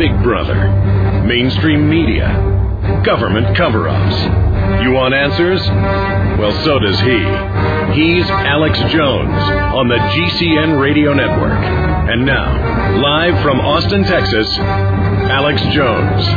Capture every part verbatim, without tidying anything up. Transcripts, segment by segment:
Big Brother, mainstream media, government cover-ups. You want answers? Well, so does he. He's Alex Jones on the G C N Radio Network. And now, live from Austin, Texas, Alex Jones.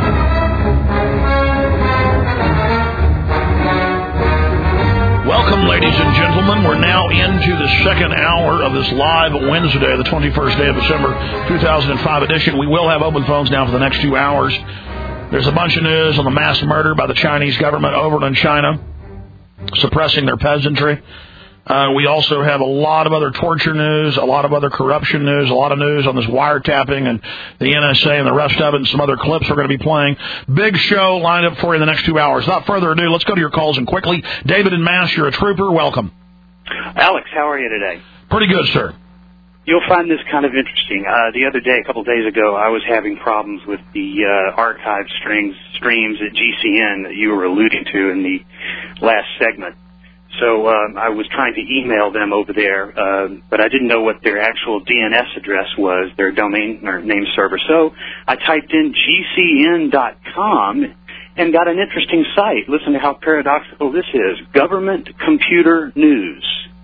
Welcome, ladies and gentlemen. We're now into the second hour of this live Wednesday, the twenty-first day of December, two thousand five edition. We will have open phones now for the next two hours. There's a bunch of news on the mass murder by the Chinese government over in China, suppressing their peasantry. Uh, we also have a lot of other torture news, a lot of other corruption news, a lot of news on this wiretapping and the N S A and the rest of it, and some other clips we're going to be playing. Big show lined up for you in the next two hours. Without further ado, let's go to your calls and quickly. David in Mass, you're a trooper. Welcome. Alex, how are you today? Pretty good, sir. You'll find this kind of interesting. Uh, the other day, a couple of days ago, I was having problems with the uh, archive strings, streams at G C N that you were alluding to in the last segment. So um, I was trying to email them over there, uh, but I didn't know what their actual D N S address was, their domain or name server. So I typed in G C N dot com and got an interesting site. Listen to how paradoxical this is. Government Computer News.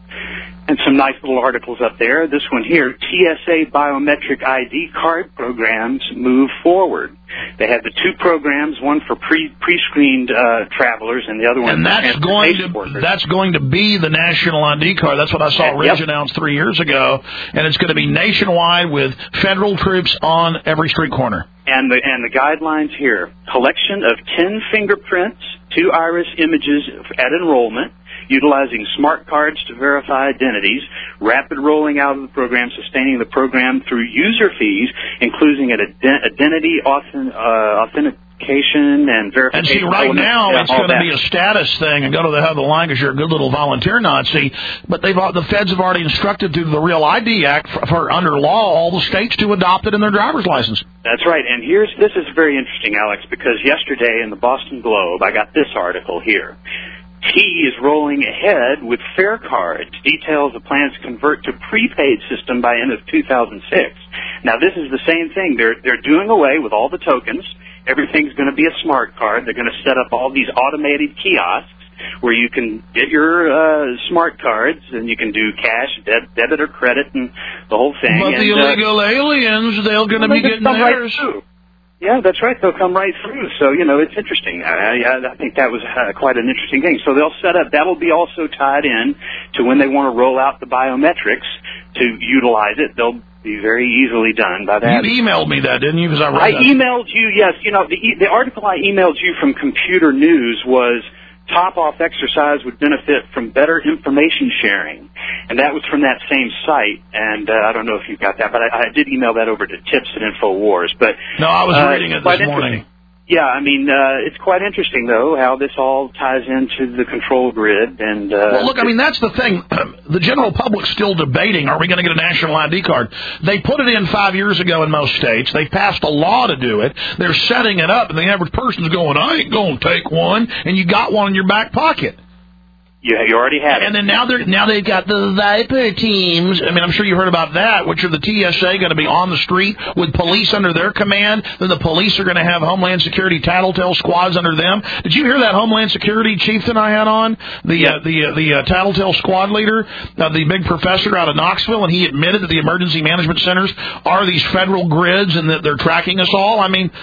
And some nice little articles up there. This one here, T S A biometric I D card programs move forward. They have the two programs, one for pre, pre-screened uh, travelers and the other one and for that's going to workers. That's going to be the national I D card. That's what I saw Ridge yep. announce three years ago. And it's going to be nationwide with federal troops on every street corner. And the and the guidelines here, collection of ten fingerprints, two iris images at enrollment, utilizing smart cards to verify identities, rapid rolling out of the program, sustaining the program through user fees, including an ident- identity authen- uh, authentication and verification. And see, right elements, now yeah, it's going that. to be a status thing, and go to the head of the line because you're a good little volunteer Nazi. But they've the feds have already instructed through the Real I D Act for, for under law all the states to adopt it in their driver's license. That's right. And here's this is very interesting, Alex, because yesterday in the Boston Globe, I got this article here. T is rolling ahead with fare cards. Details the plans to convert to prepaid system by end of two thousand six. Now, this is the same thing. They're they're doing away with all the tokens. Everything's going to be a smart card. They're going to set up all these automated kiosks where you can get your uh, smart cards and you can do cash, de- debit, or credit, and the whole thing. But and, the illegal uh, aliens, they're going to well, be getting theirs. Right Yeah, that's right. They'll come right through. So, you know, it's interesting. I, I, I think that was uh, quite an interesting thing. So they'll set up, that'll be also tied in to when they want to roll out the biometrics to utilize it. They'll be very easily done by that. You emailed me that, didn't you? Because I read I that. emailed you, yes. You know, the, the article I emailed you from Computer News was top-off exercise would benefit from better information sharing. And that was from that same site. And uh, I don't know if you got that, but I, I did email that over to Tips at InfoWars. But, no, I was uh, reading it this morning. Yeah, I mean, uh, it's quite interesting, though, how this all ties into the control grid. And uh, well, look, I mean, that's the thing. The general public's still debating, are we going to get a national I D card? They put it in five years ago in most states. They passed a law to do it. They're setting it up, and the average person's going, I ain't going to take one, and you got one in your back pocket. Yeah, you already had it. And then now they're now they've got the Viper teams. I mean, I'm sure you heard about that, which are the T S A going to be on the street with police under their command. Then the police are going to have Homeland Security tattletale squads under them. Did you hear that Homeland Security chieftain I had on? The uh, the uh, the uh, tattletale squad leader, uh, the big professor out of Knoxville, and he admitted that the emergency management centers are these federal grids and that they're tracking us all. I mean.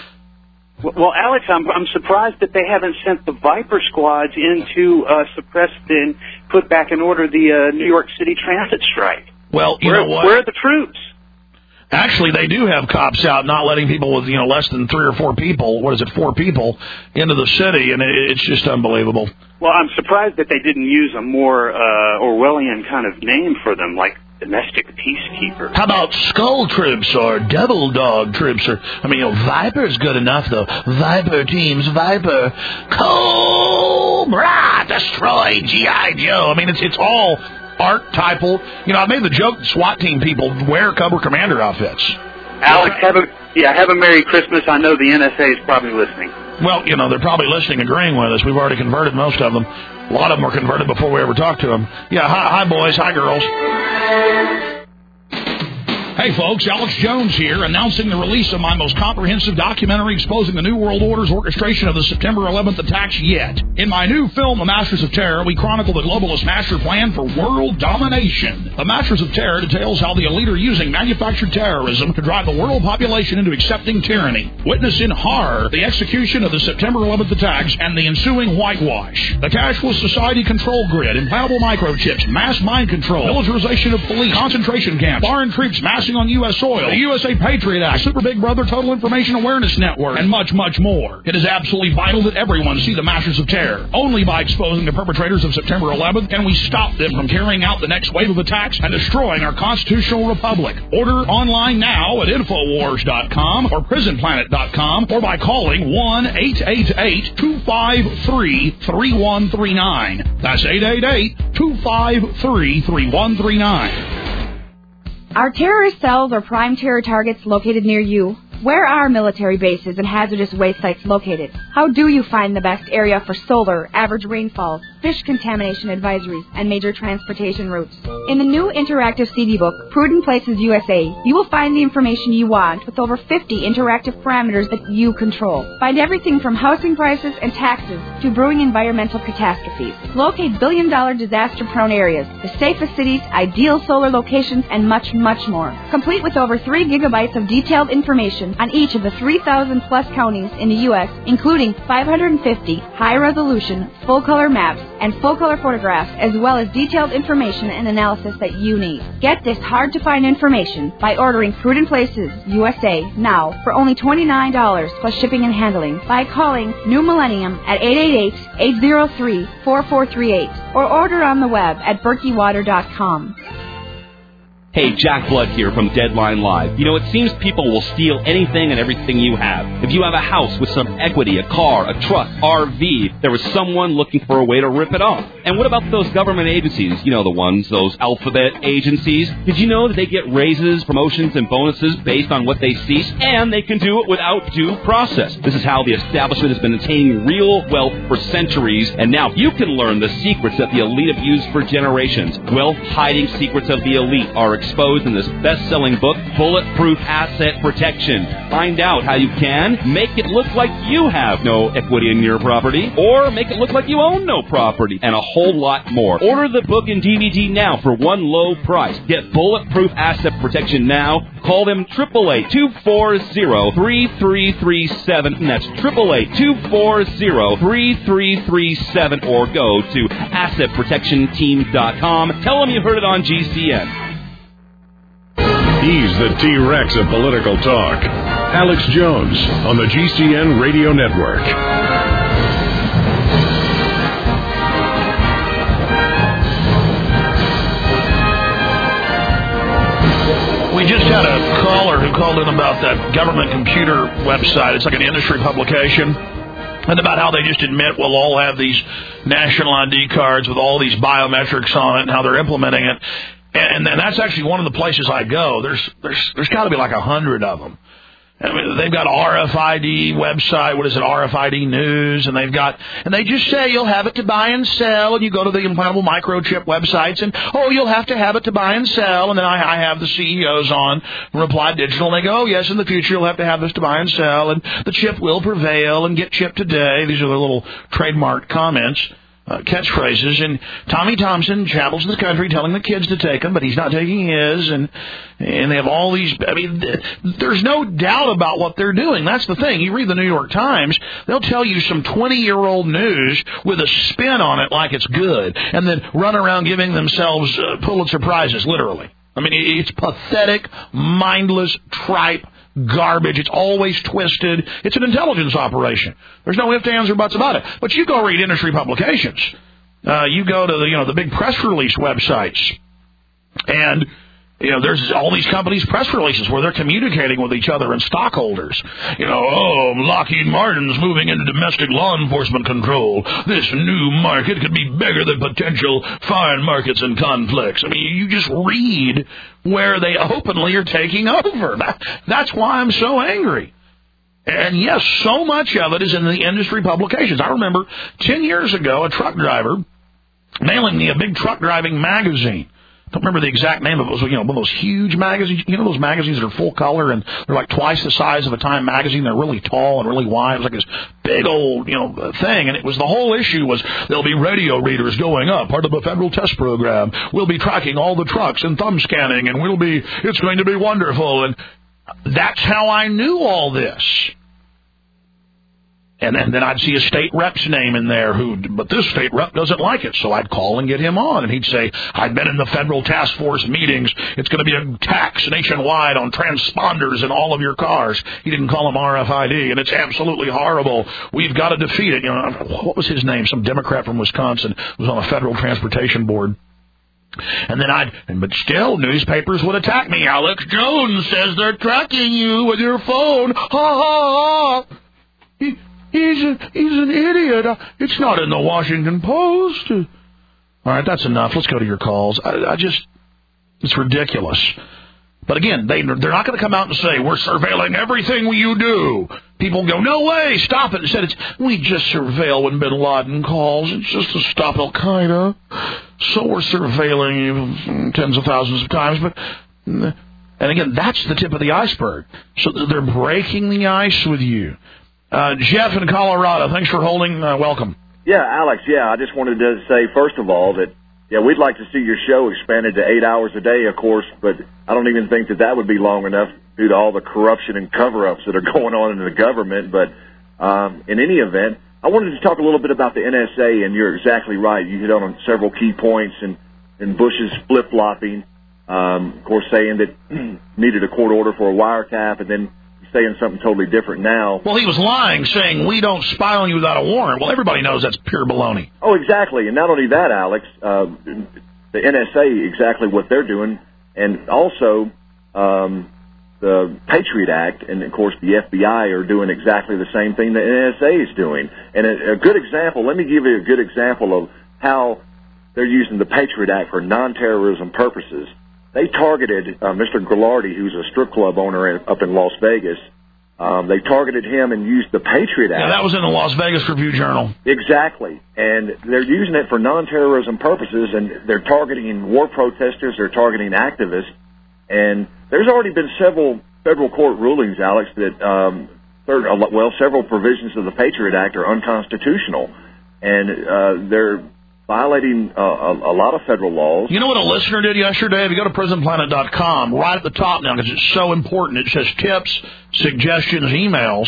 Well, Alex, I'm, I'm surprised that they haven't sent the Viper squads in to uh, suppress and put back in order the uh, New York City transit strike. Well, you where, know what? Where are the troops? Actually, they do have cops out not letting people with, you know, less than three or four people, what is it, four people, into the city, and it, it's just unbelievable. Well, I'm surprised that they didn't use a more uh, Orwellian kind of name for them, like domestic peacekeeper. How about skull troops or devil dog troops? Or I mean, you know, Viper's good enough, though. Viper teams, Viper, Cobra, destroy G I Joe. I mean, it's it's all archetypal. You know, I made the joke that SWAT team people wear Cobra Commander outfits. Alex, have a yeah, have a Merry Christmas. I know the N S A is probably listening. Well, you know, they're probably listening, agreeing with us. We've already converted most of them. A lot of them were converted before we ever talked to them. Yeah, hi, hi boys, hi girls. Hey folks, Alex Jones here, announcing the release of my most comprehensive documentary exposing the New World Order's orchestration of the September eleventh attacks yet. In my new film, The Masters of Terror, we chronicle the globalist master plan for world domination. The Masters of Terror details how the elite are using manufactured terrorism to drive the world population into accepting tyranny. Witness in horror the execution of the September eleventh attacks and the ensuing whitewash. The cashless society control grid, implantable microchips, mass mind control, militarization of police, concentration camps, foreign troops mass on U S soil, the U S A Patriot Act, Super Big Brother Total Information Awareness Network, and much, much more. It is absolutely vital that everyone see the Masters of Terror. Only by exposing the perpetrators of September eleventh can we stop them from carrying out the next wave of attacks and destroying our constitutional republic. Order online now at Infowars dot com or Prison Planet dot com or by calling one eight eight eight, two five three, three one three nine. That's eight eight eight, two five three, three one three nine. Are terrorist cells or prime terror targets located near you? Where are military bases and hazardous waste sites located? How do you find the best area for solar, average rainfall, fish contamination advisories, and major transportation routes? In the new interactive C D book, Prudent Places U S A, you will find the information you want with over fifty interactive parameters that you control. Find everything from housing prices and taxes to brewing environmental catastrophes. Locate billion-dollar disaster-prone areas, the safest cities, ideal solar locations, and much, much more. Complete with over three gigabytes of detailed information on each of the three thousand plus counties in the U S, including five hundred fifty high-resolution, full-color maps and full-color photographs, as well as detailed information and analysis that you need. Get this hard-to-find information by ordering Prudent Places U S A now for only twenty-nine dollars plus shipping and handling by calling New Millennium at eight eight eight, eight zero three, four four three eight or order on the web at berkey water dot com. Hey, Jack Blood here from Deadline Live. You know, it seems people will steal anything and everything you have. If you have a house with some equity, a car, a truck, R V, there was someone looking for a way to rip it off. And what about those government agencies? You know the ones, those alphabet agencies. Did you know that they get raises, promotions, and bonuses based on what they cease? And they can do it without due process. This is how the establishment has been attaining real wealth for centuries. And now you can learn the secrets that the elite have used for generations. Wealth-hiding secrets of the elite are exposed in this best-selling book, Bulletproof Asset Protection. Find out how you can make it look like you have no equity in your property, or make it look like you own no property, and a whole lot more. Order the book and D V D now for one low price. Get Bulletproof Asset Protection now. Call them eight eight eight, two four zero, three three three seven, and that's eight eight eight, two four zero, three three three seven, or go to asset protection team dot com. Tell them you heard it on G C N. He's the T-Rex of political talk. Alex Jones on the G C N Radio Network. We just had a caller who called in about that government computer website. It's like an industry publication. And about how they just admit we'll all have these national I D cards with all these biometrics on it and how they're implementing it. And, and that's actually one of the places I go. There's there's there's got to be like a hundred of them. I mean, they've got R F I D website. What is it? R F I D News, and they've got and they just say you'll have it to buy and sell. And you go to the implantable microchip websites, and oh, you'll have to have it to buy and sell. And then I, I have the C E Os on from Reply Digital, and they go, oh yes, in the future you'll have to have this to buy and sell, and the chip will prevail, and get chip today. These are the little trademark comments. Uh, catchphrases, and Tommy Thompson travels the country telling the kids to take them, but he's not taking his, and and they have all these, I mean, th- there's no doubt about what they're doing. That's the thing. You read the New York Times, they'll tell you some twenty-year-old news with a spin on it like it's good, and then run around giving themselves uh, Pulitzer Prizes, literally. I mean, it's pathetic, mindless, tripe garbage. It's always twisted. It's an intelligence operation. There's no ifs, ands, or buts about it. But you go read industry publications. Uh, you go to the, you know, the big press release websites, and you know, there's all these companies' press releases where they're communicating with each other and stockholders. You know, oh, Lockheed Martin's moving into domestic law enforcement control. This new market could be bigger than potential foreign markets and conflicts. I mean, you just read where they openly are taking over. That, that's why I'm so angry. And yes, so much of it is in the industry publications. I remember ten years ago, a truck driver mailing me a big truck driving magazine. don't remember the exact name of it. It was, you know, one of those huge magazines. You know those magazines that are full color and they're like twice the size of a Time magazine. They're really tall and really wide. It was like this big old, you know, thing. And it was the whole issue was there'll be radio readers going up, part of a federal test program. We'll be tracking all the trucks and thumb scanning, and we'll be, it's going to be wonderful. And that's how I knew all this. And, and then I'd see a state rep's name in there, who, but this state rep doesn't like it. So I'd call and get him on, and he'd say, I've been in the federal task force meetings. It's going to be a tax nationwide on transponders in all of your cars. He didn't call them R F I D, and it's absolutely horrible. We've got to defeat it. You know, what was his name? Some Democrat from Wisconsin was on a federal transportation board. And then I'd, but still, newspapers would attack me. Alex Jones says they're tracking you with your phone. Ha ha ha. He, He's a, he's an idiot. It's not in the Washington Post. All right, that's enough. Let's go to your calls. I, I just, it's ridiculous. But again, they, they're not going to come out and say, we're surveilling everything you do. People go, no way, stop it. Instead, it's, we just surveil when bin Laden calls. It's just to stop Al-Qaeda. So we're surveilling you tens of thousands of times. But, and again, that's the tip of the iceberg. So they're breaking the ice with you. Uh, Jeff in Colorado, thanks for holding. Uh, welcome. Yeah, Alex, yeah, I just wanted to say, first of all, that, yeah, we'd like to see your show expanded to eight hours a day, of course, but I don't even think that that would be long enough due to all the corruption and cover-ups that are going on in the government. But um, in any event, I wanted to talk a little bit about the N S A, and you're exactly right. You hit on several key points, and, and Bush's flip-flopping, um, of course, saying that needed a court order for a wiretap, and then saying something totally different now. Well, he was lying, saying we don't spy on you without a warrant. Well, everybody knows that's pure baloney. Oh, exactly. And not only that, Alex, uh, the N S A, exactly what they're doing, and also um, the Patriot Act, and, of course, the F B I are doing exactly the same thing the N S A is doing. And a, a good example, let me give you a good example of how they're using the Patriot Act for non-terrorism purposes. They targeted uh, Mister Ghilardi, who's a strip club owner in, up in Las Vegas. Um, they targeted him and used the Patriot Act. Yeah, that was in the Las Vegas Review-Journal. Exactly. And they're using it for non-terrorism purposes, and they're targeting war protesters, they're targeting activists. And there's already been several federal court rulings, Alex, that, um, third, well, several provisions of the Patriot Act are unconstitutional. And uh, they're violating uh, a, a lot of federal laws. You know what a listener did yesterday? If you go to prison planet dot com, right at the top now, because it's so important, it says tips, suggestions, emails,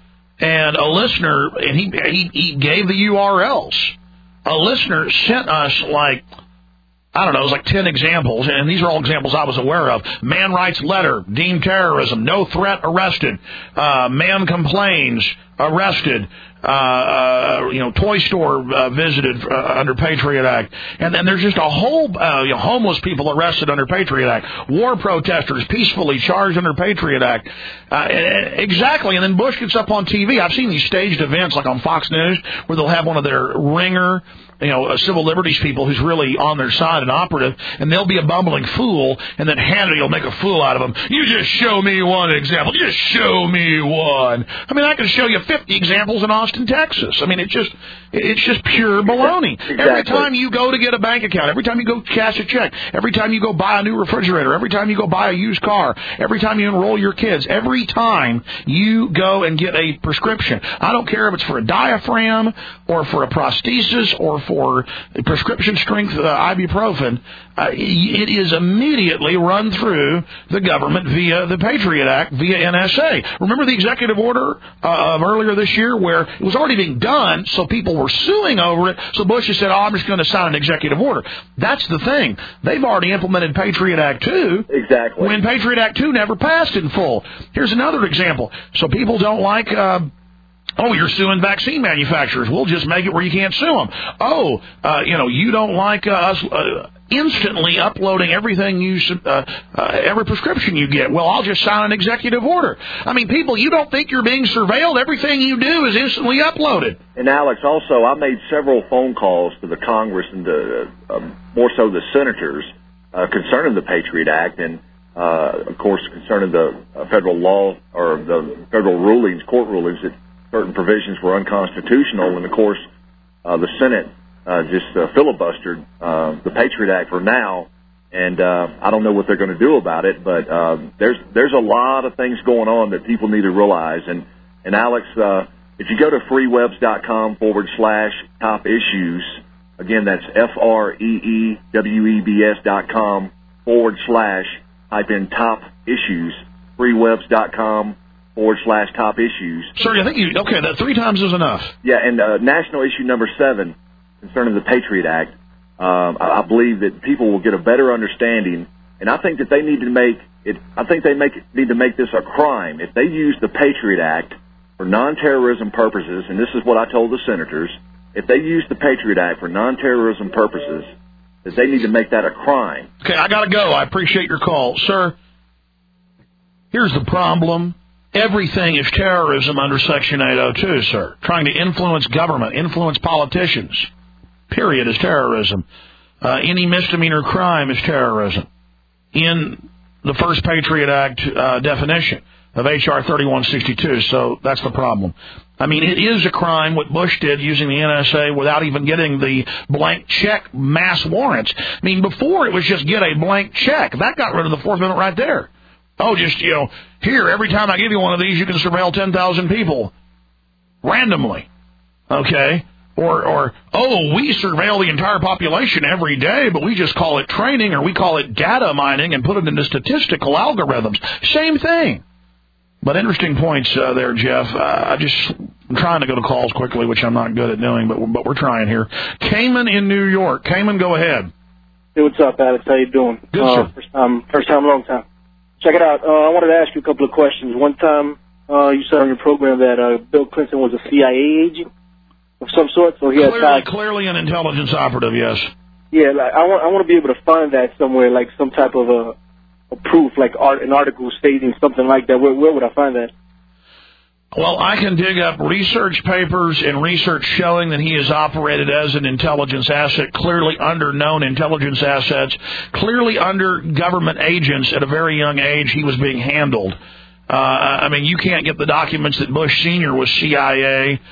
and a listener, and he, he, he gave the U R Ls. A listener sent us, like, I don't know, it was like ten examples, and these are all examples I was aware of. Man writes letter, deemed terrorism, no threat, arrested. Uh, man complains, arrested. Uh, uh, you know, toy store uh, visited uh, under Patriot Act. And then there's just a whole, uh, you know, homeless people arrested under Patriot Act. War protesters peacefully charged under Patriot Act. Uh, exactly. And then Bush gets up on T V. I've seen these staged events like on Fox News where they'll have one of their ringer, you know, uh, civil liberties people who's really on their side and operative, and they'll be a bumbling fool, and then Hannity will make a fool out of them. You just show me one example. Just show me one. I mean, I can show you fifty examples in Austin, Texas. I mean, it's just it's just pure baloney. Exactly. Every time you go to get a bank account, every time you go cash a check, every time you go buy a new refrigerator, every time you go buy a used car, every time you enroll your kids, every time you go and get a prescription. I don't care if it's for a diaphragm or for a prosthesis or for for prescription strength uh, ibuprofen, uh, it is immediately run through the government via the Patriot Act, via N S A. Remember the executive order uh, of earlier this year where it was already being done, so people were suing over it, so Bush has said, oh, I'm just going to sign an executive order. That's the thing. They've already implemented Patriot Act two. Exactly. When Patriot Act two never passed in full. Here's another example. So people don't like... Uh, Oh, you're suing vaccine manufacturers. We'll just make it where you can't sue them. Oh, uh, you know, you don't like uh, us uh, instantly uploading everything you, uh, uh, every prescription you get. Well, I'll just sign an executive order. I mean, people, you don't think you're being surveilled. Everything you do is instantly uploaded. And, Alex, also, I made several phone calls to the Congress and to, uh, more so the senators uh, concerning the Patriot Act and, uh, of course, concerning the uh, federal law or the federal rulings, court rulings that certain provisions were unconstitutional, and, of course, uh, the Senate uh, just uh, filibustered uh, the Patriot Act for now, and uh, I don't know what they're going to do about it. But uh, there's there's a lot of things going on that people need to realize. And and Alex, uh, if you go to freewebs.com forward slash top issues, again that's F R E E W E B S dot com forward slash type in top issues. freewebs.com forward slash top issues. Sir, I think you, okay, that three times is enough. Yeah, and uh, national issue number seven concerning the Patriot Act, um, I, I believe that people will get a better understanding, and I think that they need to make it, I think they make need to make this a crime. If they use the Patriot Act for non-terrorism purposes, and this is what I told the senators, if they use the Patriot Act for non-terrorism purposes, that they need to make that a crime. Okay, I got to go. I appreciate your call. Sir, here's the problem. Everything is terrorism under Section eight oh two, sir. Trying to influence government, influence politicians, period, is terrorism. Uh, any misdemeanor crime is terrorism in the first Patriot Act uh, definition of H R thirty-one sixty-two, so that's the problem. I mean, it is a crime what Bush did using the N S A without even getting the blank check mass warrants. I mean, before it was just get a blank check. That got rid of the Fourth Amendment right there. Oh, just, you know, here, every time I give you one of these, you can surveil ten thousand people randomly, okay? Or, or, oh, we surveil the entire population every day, but we just call it training or we call it data mining and put it into statistical algorithms. Same thing. But interesting points uh, there, Jeff. Uh, I just, I'm trying to go to calls quickly, which I'm not good at doing, but, but we're trying here. Cayman in New York. Cayman, go ahead. Hey, what's up, Alex? How you doing? Good, uh, sir. First time, first time, long time. Check it out. Uh, I wanted to ask you a couple of questions. One time, uh, you said on your program that uh, Bill Clinton was a C I A agent of some sort, so he had Clearly, ties. clearly an intelligence operative, yes. Yeah, like, I want I want to be able to find that somewhere, like some type of a, a proof, like art, an article stating something like that. Where, where would I find that? Well, I can dig up research papers and research showing that he has operated as an intelligence asset, clearly under known intelligence assets, clearly under government agents at a very young age he was being handled. Uh, I mean, you can't get the documents that Bush Senior was C I A,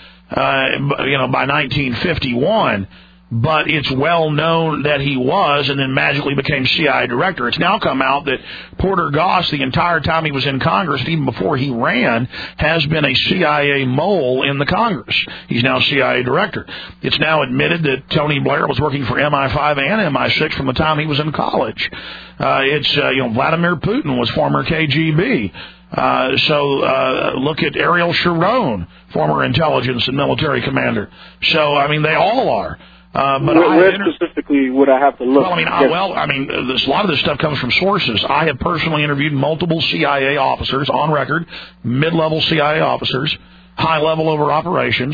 uh, you know, by nineteen fifty-one. But it's well known that he was and then magically became C I A director. It's now come out that Porter Goss, the entire time he was in Congress, even before he ran, has been a C I A mole in the Congress. He's now C I A director. It's now admitted that Tony Blair was working for M I five and M I six from the time he was in college. Uh, it's, uh, you know, Vladimir Putin was former K G B. Uh, so, uh, look at Ariel Sharon, former intelligence and military commander. So, I mean, they all are. Uh, but where, I where inter- specifically would I have to look? Well, I mean, I, well, I mean, this, a lot of this stuff comes from sources. I have personally interviewed multiple C I A officers on record, mid-level C I A officers, high level over operations.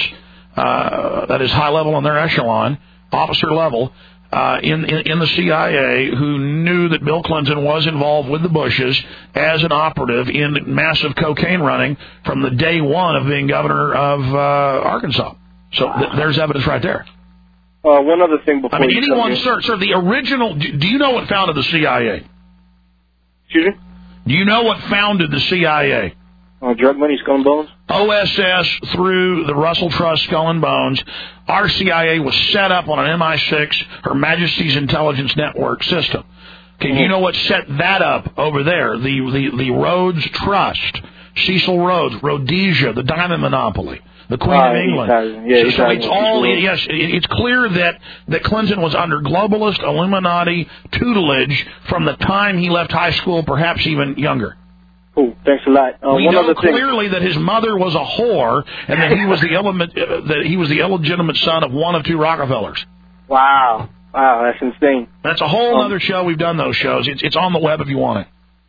Uh, that is high level in their echelon, officer level, uh, in, in in the C I A who knew that Bill Clinton was involved with the Bushes as an operative in massive cocaine running from the day one of being governor of uh, Arkansas. So th- there's evidence right there. Uh, one other thing before I mean, you anyone, sir, sir, the original, do, do you know what founded the C I A? Excuse me? Do you know what founded the C I A? Uh, drug money, skull and bones? O S S through the Russell Trust, Skull and Bones. Our C I A was set up on an M I six, Her Majesty's Intelligence Network system. Okay, mm-hmm. Do you know what set that up over there? The, the, the Rhodes Trust, Cecil Rhodes, Rhodesia, the diamond monopoly. The Queen uh, of England. Yeah, so, so it's all, yes, it's clear that, that Clinton was under globalist Illuminati tutelage from the time he left high school, perhaps even younger. Cool, thanks a lot. Uh, we one know other clearly thing. that his mother was a whore, and that he was the element, uh, that he was the illegitimate son of one of two Rockefellers. Wow, wow, that's insane. That's a whole um, other show. We've done those shows. It's it's on the web if you want it.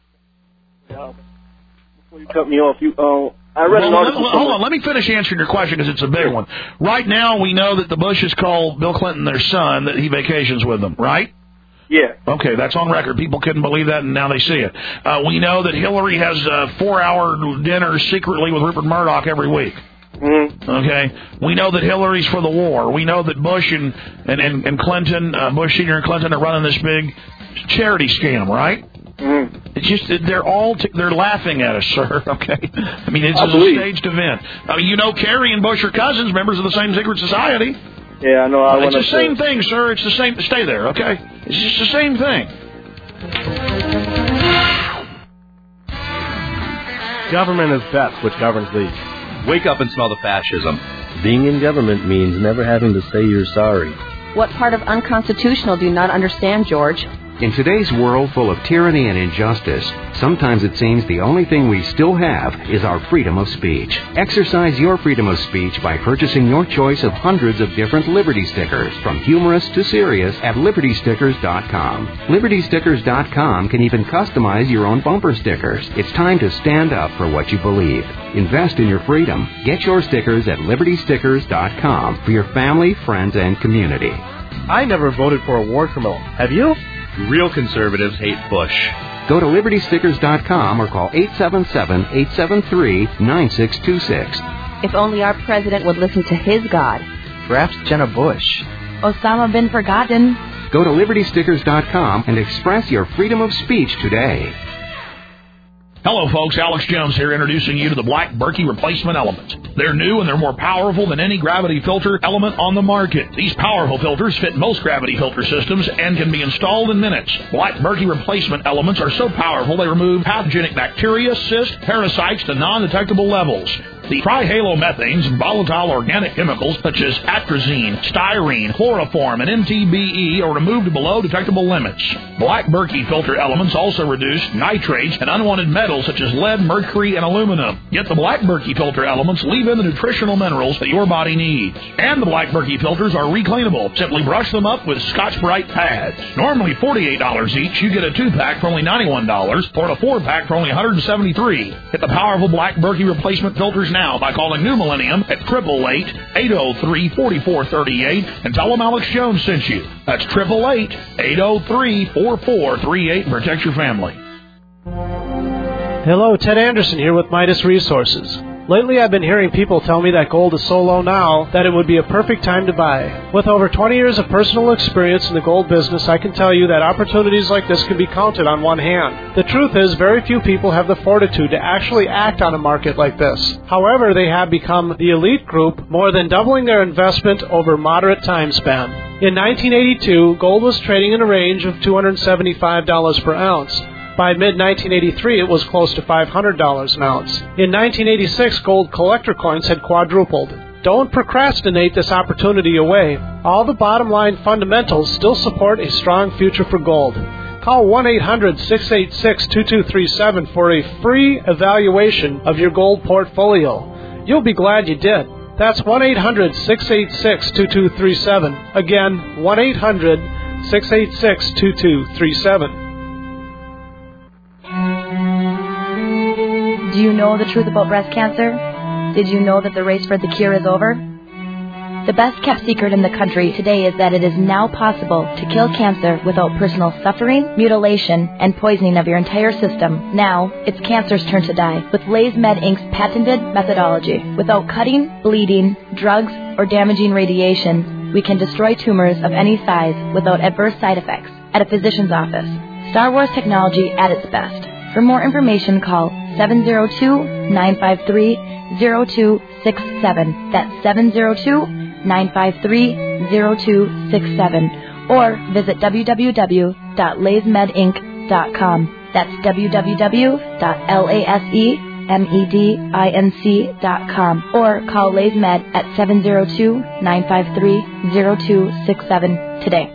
Yeah. Before you cut me off, you. Uh, I read well, an article. Hold somewhere. on, let me finish answering your question because it's a big one. Right now, we know that the Bushes call Bill Clinton their son, that he vacations with them, right? Yeah. Okay, that's on record. People couldn't believe that, and now they see it. Uh, we know that Hillary has uh, four-hour dinners secretly with Rupert Murdoch every week. Mm-hmm. Okay, we know that Hillary's for the war. We know that Bush and and and, and Clinton, uh, Bush Senior and Clinton are running this big charity scam, right? Mm-hmm. It's just that they're all t- they're laughing at us, sir. Okay, I mean it's I a believe. staged event. I mean, you know, Kerry and Bush are cousins, members of the same secret society. Yeah, I know. I it's the to same thing, sir. It's the same. Stay there, okay? It's just the same thing. Government is best which governs least. Wake up and smell the fascism. Being in government means never having to say you're sorry. What part of unconstitutional do you not understand, George? In today's world full of tyranny and injustice, sometimes it seems the only thing we still have is our freedom of speech. Exercise your freedom of speech by purchasing your choice of hundreds of different Liberty stickers, from humorous to serious, at Liberty Stickers dot com. Liberty Stickers dot com can even customize your own bumper stickers. It's time to stand up for what you believe. Invest in your freedom. Get your stickers at Liberty Stickers dot com for your family, friends, and community. I never voted for a war criminal. Have you? Real conservatives hate Bush. Go to Liberty Stickers dot com or call eight seven seven, eight seven three, nine six two six. If only our president would listen to his God. Perhaps Jenna Bush. Osama bin Forgotten. Go to Liberty Stickers dot com and express your freedom of speech today. Hello, folks. Alex Jones here, introducing you to the Black Berkey Replacement Element. They're new and they're more powerful than any gravity filter element on the market. These powerful filters fit most gravity filter systems and can be installed in minutes. Black Berkey Replacement Elements are so powerful they remove pathogenic bacteria, cysts, parasites to non-detectable levels. The trihalomethanes and volatile organic chemicals such as atrazine, styrene, chloroform, and M T B E are removed below detectable limits. Black Berkey filter elements also reduce nitrates and unwanted metals such as lead, mercury, and aluminum. Yet the Black Berkey filter elements leave in the nutritional minerals that your body needs. And the Black Berkey filters are recleanable. Simply brush them up with Scotch-Brite pads. Normally forty-eight dollars each, you get a two-pack for only ninety-one dollars or a four-pack for only one hundred seventy-three dollars. Get the powerful Black Berkey replacement filters now by calling New Millennium at eight eight eight, eight oh three, four four three eight and tell them Alex Jones sent you. That's eight eight eight, eight oh three, four four three eight and protect your family. Hello, Ted Anderson here with Midas Resources. Lately, I've been hearing people tell me that gold is so low now that it would be a perfect time to buy. With over twenty years of personal experience in the gold business, I can tell you that opportunities like this can be counted on one hand. The truth is, very few people have the fortitude to actually act on a market like this. However, they have become the elite group, more than doubling their investment over moderate time span. In nineteen eighty-two, gold was trading in a range of two hundred seventy-five dollars per ounce. By mid nineteen eighty-three, it was close to five hundred dollars an ounce. In nineteen eighty-six, gold collector coins had quadrupled. Don't procrastinate this opportunity away. All the bottom line fundamentals still support a strong future for gold. Call one eight hundred, six eight six, two two three seven for a free evaluation of your gold portfolio. You'll be glad you did. That's one eight hundred, six eight six, two two three seven. Again, one eight hundred, six eight six, two two three seven. Do you know the truth about breast cancer? Did you know that the race for the cure is over? The best kept secret in the country today is that it is now possible to kill cancer without personal suffering, mutilation, and poisoning of your entire system. Now, it's cancer's turn to die with LaysMed Incorporated's patented methodology. Without cutting, bleeding, drugs, or damaging radiation, we can destroy tumors of any size without adverse side effects at a physician's office. Star Wars technology at its best. For more information, call seven zero two, nine five three, zero two six seven. That's seven zero two, nine five three, zero two six seven. Or visit w w w dot laysmed inc dot com. That's w w w dot lasemedinc dot com. Or call LaysMed at seven zero two, nine five three, zero two six seven today.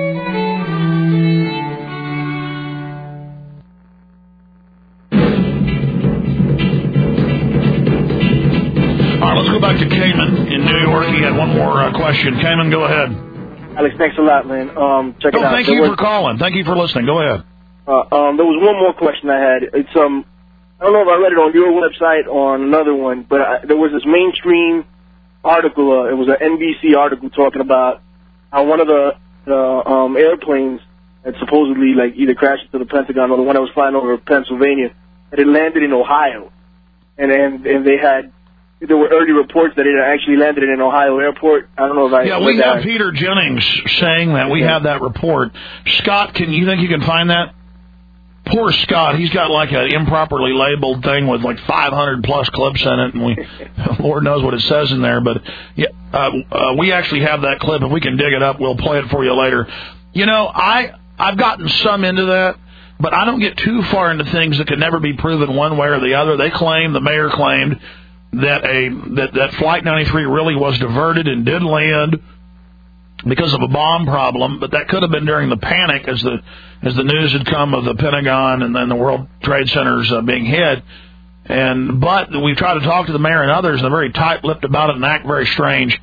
Let's go back to Cayman in New York. He had one more uh, question. Cayman, go ahead. Alex, thanks a lot, man. Um, check oh, it out. Thank there you was, for calling. Thank you for listening. Go ahead. Uh, um, there was one more question I had. It's um, I don't know if I read it on your website or on another one, but I, there was this mainstream article. Uh, it was an N B C article talking about how one of the the um, airplanes that supposedly like either crashed into the Pentagon or the one that was flying over Pennsylvania, that it landed in Ohio, and and and they had. There were early reports that it actually landed in an Ohio airport. I don't know if I... Yeah, we have that. Peter Jennings saying that. We yeah. have that report. Scott, can you think you can find that? Poor Scott. He's got like an improperly labeled thing with like five hundred plus clips in it, and we, Lord knows what it says in there. But yeah, uh, uh, we actually have that clip. If we can dig it up, we'll play it for you later. You know, I, I've gotten some into that. But I don't get too far into things that could never be proven one way or the other. They claim, the mayor claimed, that a that, that Flight ninety-three really was diverted and did land because of a bomb problem, but that could have been during the panic as the as the news had come of the Pentagon and then the World Trade Centers uh, being hit. And but we try to talk to the mayor and others, and they're very tight-lipped about it and act very strange.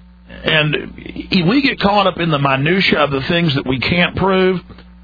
And we get caught up in the minutia of the things that we can't prove,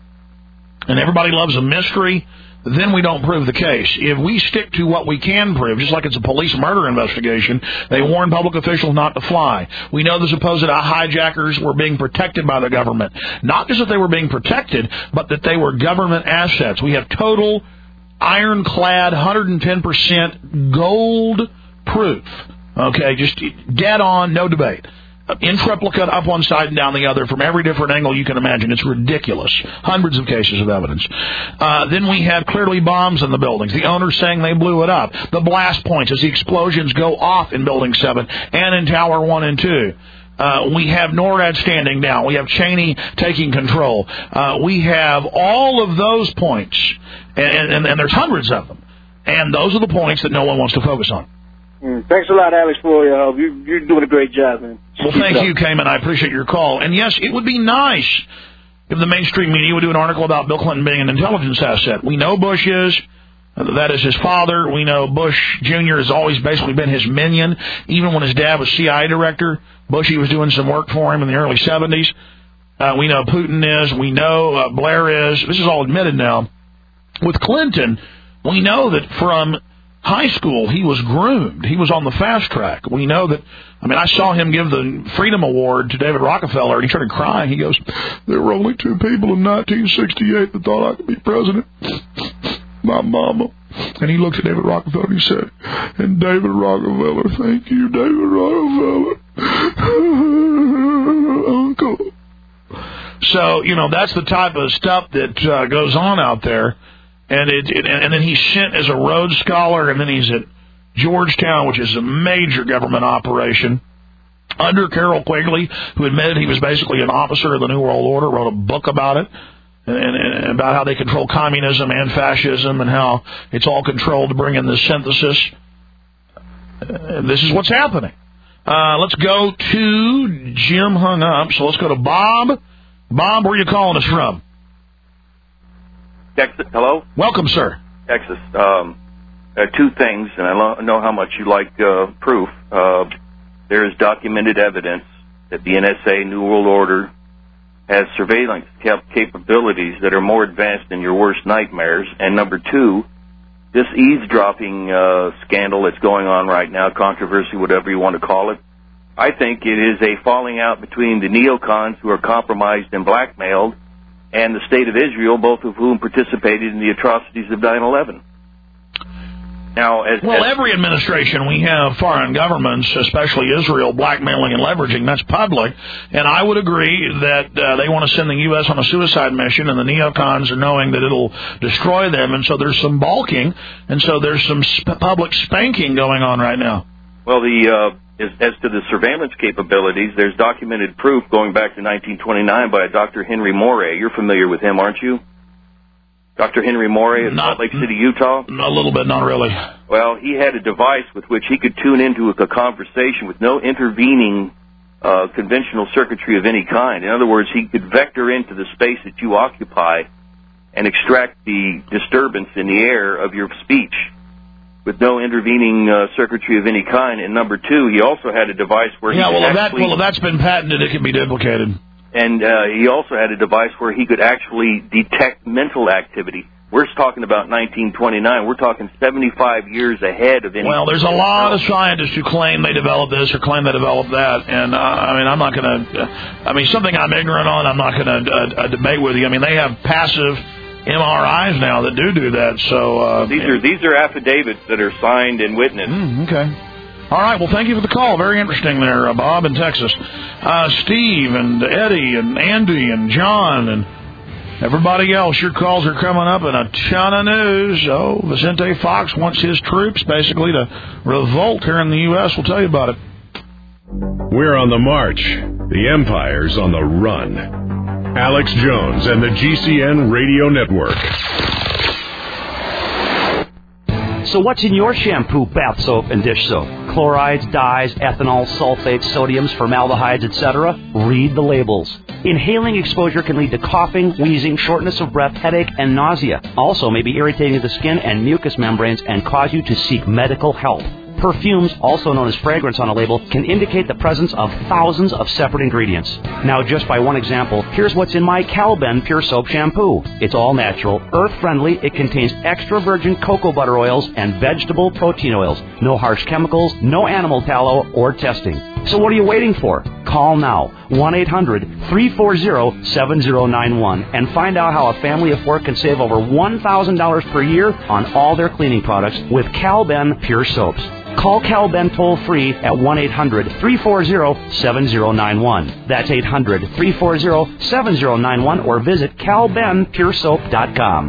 and everybody loves a mystery. Then we don't prove the case. If we stick to what we can prove, just like it's a police murder investigation, they warn public officials not to fly. We know the supposed hijackers were being protected by the government. Not just that they were being protected, but that they were government assets. We have total ironclad, one hundred ten percent gold proof. Okay, just dead on, no debate. In triplicate, up one side and down the other, from every different angle you can imagine. It's ridiculous. Hundreds of cases of evidence. Uh, then we have clearly bombs in the buildings. The owners saying they blew it up. The blast points as the explosions go off in Building seven and in Tower one and two. Uh, we have NORAD standing down. We have Cheney taking control. Uh, we have all of those points, and, and, and there's hundreds of them. And those are the points that no one wants to focus on. Mm, thanks a lot, Alex, for your help. You, you're doing a great job, man. Well, thank you, Cayman. I appreciate your call. And, yes, it would be nice if the mainstream media would do an article about Bill Clinton being an intelligence asset. We know Bush is. That is his father. We know Bush Junior has always basically been his minion. Even when his dad was C I A director, Bushy was doing some work for him in the early seventies. Uh, we know Putin is. We know uh, Blair is. This is all admitted now. With Clinton, we know that from high school he was groomed. He was on the fast track. We know that. I mean, I saw him give the Freedom Award to David Rockefeller, and he started crying. He goes, "There were only two people in nineteen sixty-eight that thought I could be president. My mama." And he looked at David Rockefeller and he said, "And David Rockefeller, thank you, David Rockefeller, Uncle." So, you know, that's the type of stuff that uh, goes on out there. And it, it and then he's sent as a Rhodes Scholar, and then he's at Georgetown, which is a major government operation, under Carroll Quigley, who admitted he was basically an officer of the New World Order, wrote a book about it. And, and about how they control communism and fascism and how it's all controlled to bring in the synthesis. Uh, this is what's happening. Uh, let's go to Jim hung up, so let's go to Bob. Bob, where are you calling us from? Texas. Hello? Welcome, sir. Texas. Um, uh, two things, and I lo- know how much you like uh, proof. Uh, there is documented evidence that the N S A, New World Order, has surveillance cap- capabilities that are more advanced than your worst nightmares. And number two, this eavesdropping uh, scandal that's going on right now, controversy, whatever you want to call it, I think it is a falling out between the neocons who are compromised and blackmailed and the State of Israel, both of whom participated in the atrocities of nine eleven. Now, as, well, as, every administration, we have foreign governments, especially Israel, blackmailing and leveraging. That's public. And I would agree that uh, they want to send the U S on a suicide mission, and the neocons are knowing that it'll destroy them. And so there's some balking, and so there's some sp- public spanking going on right now. Well, the uh, as, as to the surveillance capabilities, there's documented proof going back to nineteen twenty-nine by Doctor Henry Moray. You're familiar with him, aren't you? Doctor Henry Moray of Salt Lake City, Utah? A little bit, not really. Well, he had a device with which he could tune into a conversation with no intervening uh, conventional circuitry of any kind. In other words, he could vector into the space that you occupy and extract the disturbance in the air of your speech with no intervening uh, circuitry of any kind. And number two, he also had a device where yeah, he well, could if actually... that, well, if that's been patented, it can be duplicated. And uh, he also had a device where he could actually detect mental activity. We're talking about nineteen twenty-nine. We're talking seventy-five years ahead of any... Well, there's a lot of scientists who claim they developed this or claim they developed that. And, uh, I mean, I'm not going to... Uh, I mean, something I'm ignorant on, I'm not going to uh, uh, debate with you. I mean, they have passive M R Is now that do do that. So uh, These are these are affidavits that are signed and witnessed. Mm, okay. All right, well, thank you for the call. Very interesting there, uh, Bob in Texas. Uh, Steve and Eddie and Andy and John and everybody else, your calls are coming up in a ton of news. Oh, Vicente Fox wants his troops basically to revolt here in the U S We'll tell you about it. We're on the march. The Empire's on the run. Alex Jones and the G C N Radio Network. So what's in your shampoo, bath soap, and dish soap? Chlorides, dyes, ethanol, sulfates, sodiums, formaldehydes, et cetera? Read the labels. Inhaling exposure can lead to coughing, wheezing, shortness of breath, headache, and nausea. Also may be irritating to the skin and mucous membranes and cause you to seek medical help. Perfumes, also known as fragrance on a label, can indicate the presence of thousands of separate ingredients. Now, just by one example, here's what's in my Calben Pure Soap Shampoo. It's all natural, earth-friendly, it contains extra virgin cocoa butter oils and vegetable protein oils. No harsh chemicals, no animal tallow, or testing. So what are you waiting for? Call now, one eight hundred, three four zero, seven zero nine one, and find out how a family of four can save over one thousand dollars per year on all their cleaning products with Calben Pure Soaps. Call Calben toll-free at one eight hundred, three four zero, seven zero nine one. That's eight hundred, three four zero, seven zero nine one, or visit cal ben pure soap dot com.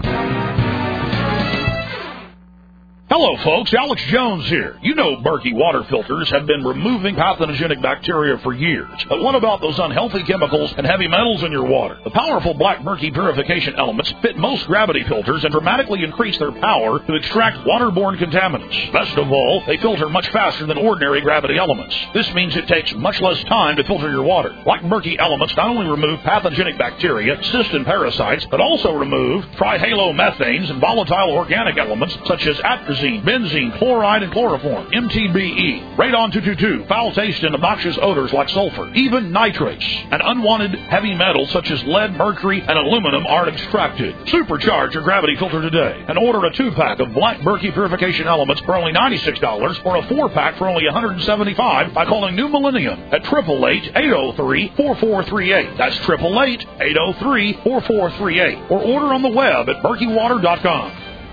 Hello, folks. Alex Jones here. You know Berkey water filters have been removing pathogenic bacteria for years. But what about those unhealthy chemicals and heavy metals in your water? The powerful Black Berkey purification elements fit most gravity filters and dramatically increase their power to extract waterborne contaminants. Best of all, they filter much faster than ordinary gravity elements. This means it takes much less time to filter your water. Black Berkey elements not only remove pathogenic bacteria, cysts, and parasites, but also remove trihalomethanes and volatile organic elements such as atrazine, benzene, chloride, and chloroform, M T B E, radon two twenty-two, foul taste and obnoxious odors like sulfur, even nitrates, and unwanted heavy metals such as lead, mercury, and aluminum are extracted. Supercharge your gravity filter today and order a two-pack of Black Berkey purification elements for only ninety-six dollars or a four-pack for only one hundred seventy-five dollars by calling New Millennium at eight eight eight, eight oh three, four four three eight. That's eight eight eight, eight oh three, four four three eight. Or order on the web at berkey water dot com.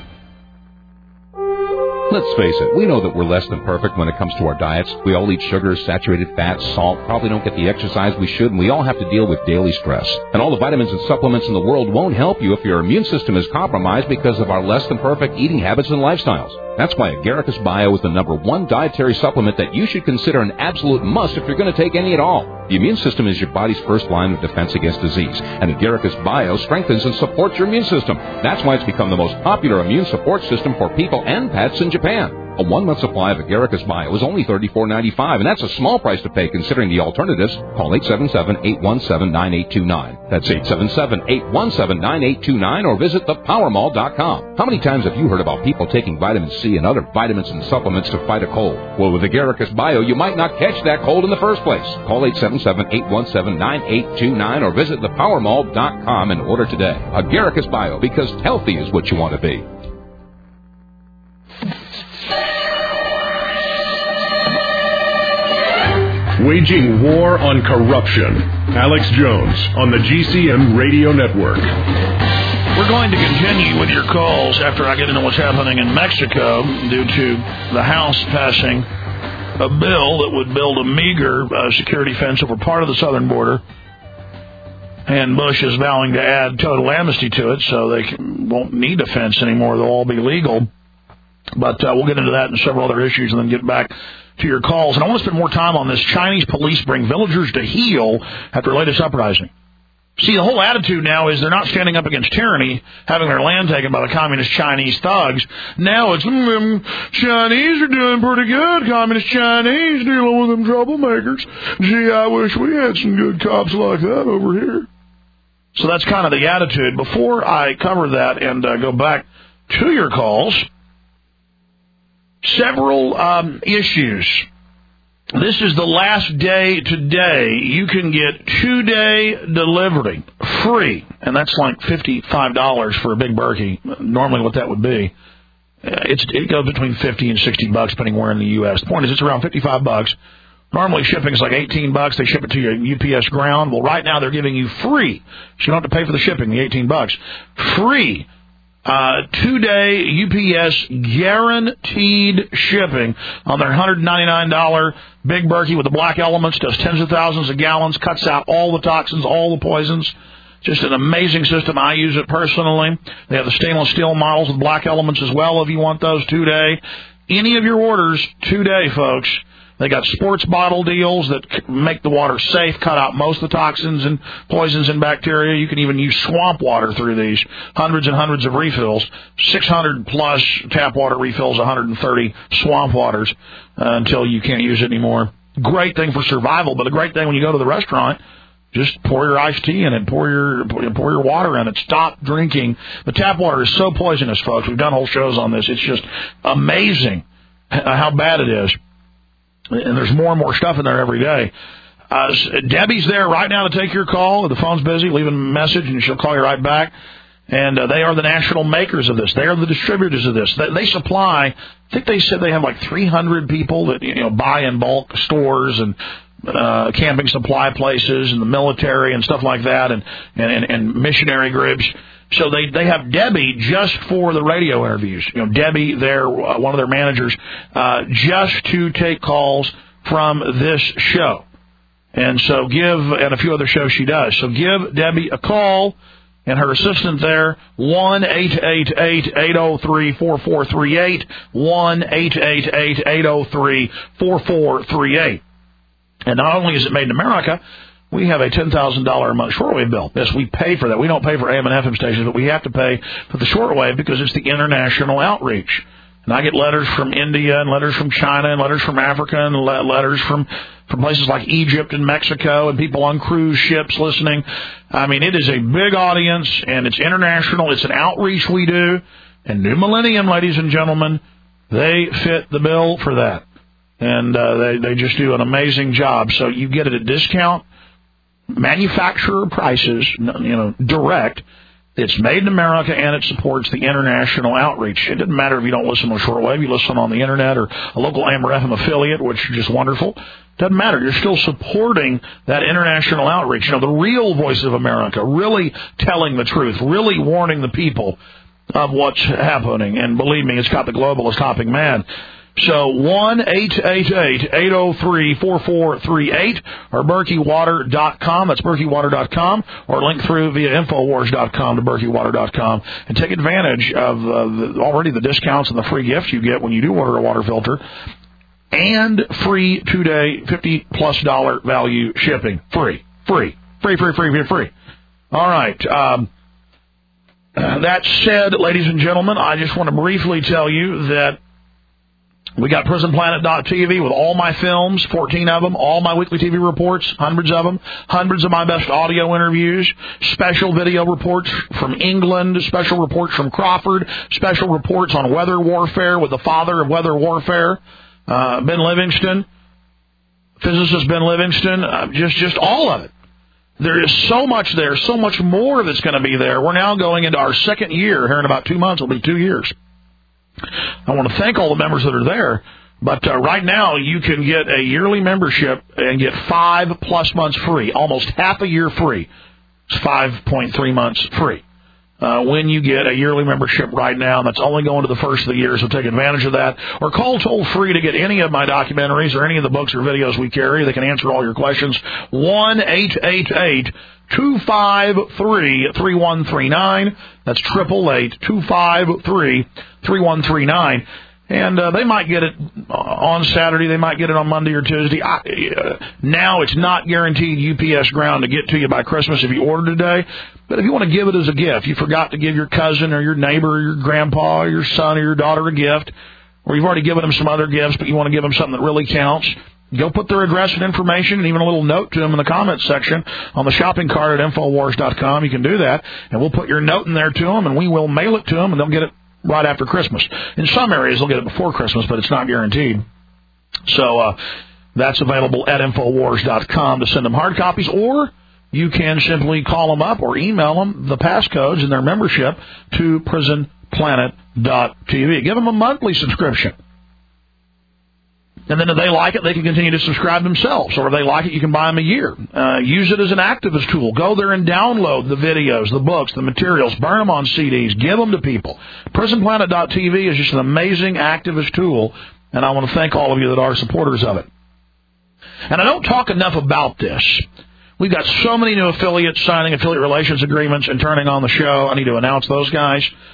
Let's face it, we know that we're less than perfect when it comes to our diets. We all eat sugar, saturated fats, salt, probably don't get the exercise we should, and we all have to deal with daily stress. And all the vitamins and supplements in the world won't help you if your immune system is compromised because of our less than perfect eating habits and lifestyles. That's why Agaricus Bio is the number one dietary supplement that you should consider an absolute must if you're going to take any at all. The immune system is your body's first line of defense against disease, and Agaricus Bio strengthens and supports your immune system. That's why it's become the most popular immune support system for people and pets in Japan. A one-month supply of Agaricus Bio is only thirty-four ninety-five, and that's a small price to pay considering the alternatives. Call eight seven seven, eight one seven, nine eight two nine. That's eight seven seven, eight one seven, nine eight two nine, or visit the power mall dot com. How many times have you heard about people taking vitamin C and other vitamins and supplements to fight a cold? Well, with Agaricus Bio, you might not catch that cold in the first place. Call eight seven seven, eight one seven, nine eight two nine or visit the power mall dot com and order today. Agaricus Bio, because healthy is what you want to be. Waging war on corruption. Alex Jones on the G C N Radio Network. We're going to continue with your calls after I get into what's happening in Mexico due to the House passing a bill that would build a meager uh, security fence over part of the southern border. And Bush is vowing to add total amnesty to it so they can, won't need a fence anymore. They'll all be legal. But uh, we'll get into that and several other issues and then get back to your calls. And I want to spend more time on this. Chinese police bring villagers to heel after latest uprising. See, the whole attitude now is they're not standing up against tyranny, having their land taken by the communist Chinese thugs. Now it's, mm, Chinese are doing pretty good. Communist Chinese dealing with them troublemakers. Gee, I wish we had some good cops like that over here. So that's kind of the attitude. Before I cover that and uh, go back to your calls, several um, issues. This is the last day today. You can get two-day delivery free, and that's like fifty-five dollars for a big Berkey. Normally what that would be. It's, it goes between fifty and sixty bucks depending where in the U S. The point is it's around fifty-five bucks. Normally shipping is like eighteen bucks. They ship it to your U P S ground. Well, right now they're giving you free. So you don't have to pay for the shipping, the eighteen bucks. Free. Uh, two-day U P S guaranteed shipping on their one hundred ninety-nine dollars Big Berkey with the black elements. Does tens of thousands of gallons, cuts out all the toxins, all the poisons. Just an amazing system. I use it personally. They have the stainless steel models with black elements as well if you want those two-day. Any of your orders, two-day, folks. They got sports bottle deals that make the water safe, cut out most of the toxins and poisons and bacteria. You can even use swamp water through these. Hundreds and hundreds of refills, six hundred plus tap water refills, one hundred thirty swamp waters uh, until you can't use it anymore. Great thing for survival, but a great thing when you go to the restaurant. Just pour your iced tea in it, pour your pour your water in it. Stop drinking. The tap water is so poisonous, folks. We've done whole shows on this. It's just amazing how bad it is. And there's more and more stuff in there every day. Uh, Debbie's there right now to take your call. The phone's busy. Leave a message, and she'll call you right back. And uh, they are the national makers of this. They are the distributors of this. They, they supply, I think they said they have like three hundred people that you know buy in bulk, stores and uh, camping supply places and the military and stuff like that, and, and, and missionary groups. So they, they have Debbie just for the radio interviews. You know, Debbie, their uh, one of their managers, uh, just to take calls from this show. And so give, and a few other shows she does. So give Debbie a call and her assistant there, one eight eight eight, eight oh three, four four three eight, one eight eight eight, eight oh three, four four three eight. And not only is it made in America, we have a ten thousand dollars a month shortwave bill. Yes, we pay for that. We don't pay for A M and F M stations, but we have to pay for the shortwave because it's the international outreach. And I get letters from India and letters from China and letters from Africa and le- letters from, from places like Egypt and Mexico and people on cruise ships listening. I mean, it is a big audience, and it's international. It's an outreach we do. And New Millennium, ladies and gentlemen, they fit the bill for that. And uh, they, they just do an amazing job. So you get it at discount manufacturer prices, you know, direct. It's made in America, and it supports the international outreach. It doesn't matter if you don't listen on shortwave. You listen on the Internet or a local A M or F M affiliate, which is just wonderful. Doesn't matter. You're still supporting that international outreach. You know, the real voice of America, really telling the truth, really warning the people of what's happening. And believe me, it's got the globalist hopping mad. So one eight eight eight, eight oh three, four four three eight or Berkey Water dot com. That's Berkey Water dot com, or link through via Infowars dot com to Berkey Water dot com and take advantage of uh, the, already the discounts and the free gifts you get when you do order a water filter, and free two-day fifty plus dollar value shipping. Free, free, free, free, free, free, free. All right. Um, that said, ladies and gentlemen, I just want to briefly tell you that we got Prison Planet dot T V with all my films, fourteen of them, all my weekly T V reports, hundreds of them, hundreds of my best audio interviews, special video reports from England, special reports from Crawford, special reports on weather warfare with the father of weather warfare, uh, Ben Livingston, physicist Ben Livingston, uh, just, just all of it. There is so much there, so much more that's going to be there. We're now going into our second year. Here in about two months, it'll be two years. I want to thank all the members that are there, but uh, right now you can get a yearly membership and get five plus months free, almost half a year free. It's five point three months free uh, when you get a yearly membership right now, and that's only going to the first of the year, so take advantage of that. Or call toll-free to get any of my documentaries or any of the books or videos we carry. They can answer all your questions. one eight eight eight, two five three, three one three nine. That's eight eight eight, two five three, three one three nine. And uh, they might get it on Saturday. They might get it on Monday or Tuesday. I, uh, now it's not guaranteed U P S ground to get to you by Christmas if you order today. But if you want to give it as a gift, you forgot to give your cousin or your neighbor or your grandpa or your son or your daughter a gift, or you've already given them some other gifts, but you want to give them something that really counts, go put their address and information and even a little note to them in the comments section on the shopping cart at Infowars dot com. You can do that, and we'll put your note in there to them, and we will mail it to them, and they'll get it right after Christmas. In some areas, they'll get it before Christmas, but it's not guaranteed. So uh, that's available at Infowars dot com to send them hard copies, or you can simply call them up or email them the passcodes and their membership to Prison Planet dot T V. Give them a monthly subscription. And then if they like it, they can continue to subscribe themselves. Or if they like it, you can buy them a year. Uh, use it as an activist tool. Go there and download the videos, the books, the materials. Burn them on C Ds. Give them to people. Prison Planet dot T V is just an amazing activist tool, and I want to thank all of you that are supporters of it. And I don't talk enough about this. We've got so many new affiliates signing affiliate relations agreements and turning on the show. I need to announce those guys.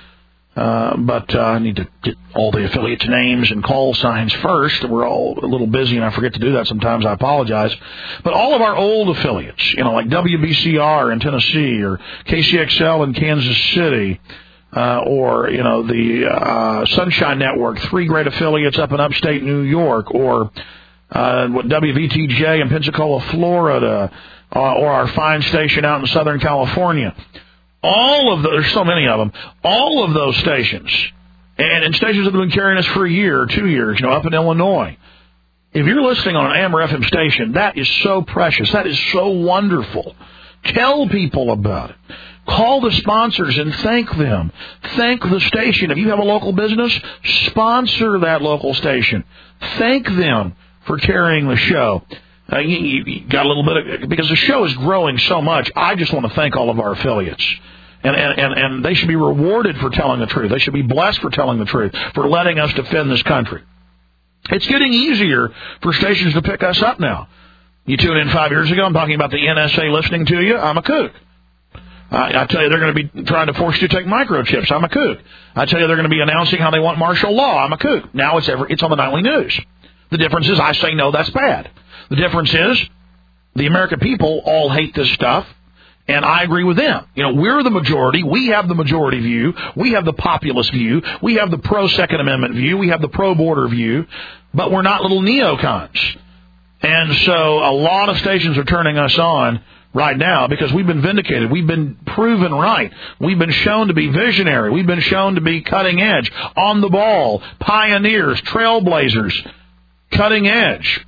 Uh, but uh, I need to get all the affiliates' names and call signs first. We're all a little busy, and I forget to do that sometimes. I apologize. But all of our old affiliates, you know, like W B C R in Tennessee or K C X L in Kansas City, uh, or, you know, the uh, Sunshine Network, three great affiliates up in upstate New York, or uh, W V T J in Pensacola, Florida, uh, or our fine station out in Southern California. All of the, there's so many of them, all of those stations, and, and stations that have been carrying us for a year or two years, you know, up in Illinois. If you're listening on an A M or F M station, that is so precious. That is so wonderful. Tell people about it. Call the sponsors and thank them. Thank the station. If you have a local business, sponsor that local station. Thank them for carrying the show. Uh, you, you got a little bit of, because the show is growing so much, I just want to thank all of our affiliates. And, and, and, and they should be rewarded for telling the truth. They should be blessed for telling the truth, for letting us defend this country. It's getting easier for stations to pick us up now. You tuned in five years ago, I'm talking about the N S A listening to you, I'm a kook. I, I tell you they're going to be trying to force you to take microchips, I'm a kook. I tell you they're going to be announcing how they want martial law, I'm a kook. Now it's every, it's on the nightly news. The difference is I say no, that's bad. The difference is the American people all hate this stuff, and I agree with them. You know, we're the majority. We have the majority view. We have the populist view. We have the pro-Second Amendment view. We have the pro-border view, but we're not little neocons. And so a lot of stations are turning us on right now because we've been vindicated. We've been proven right. We've been shown to be visionary. We've been shown to be cutting edge, on the ball, pioneers, trailblazers, cutting edge.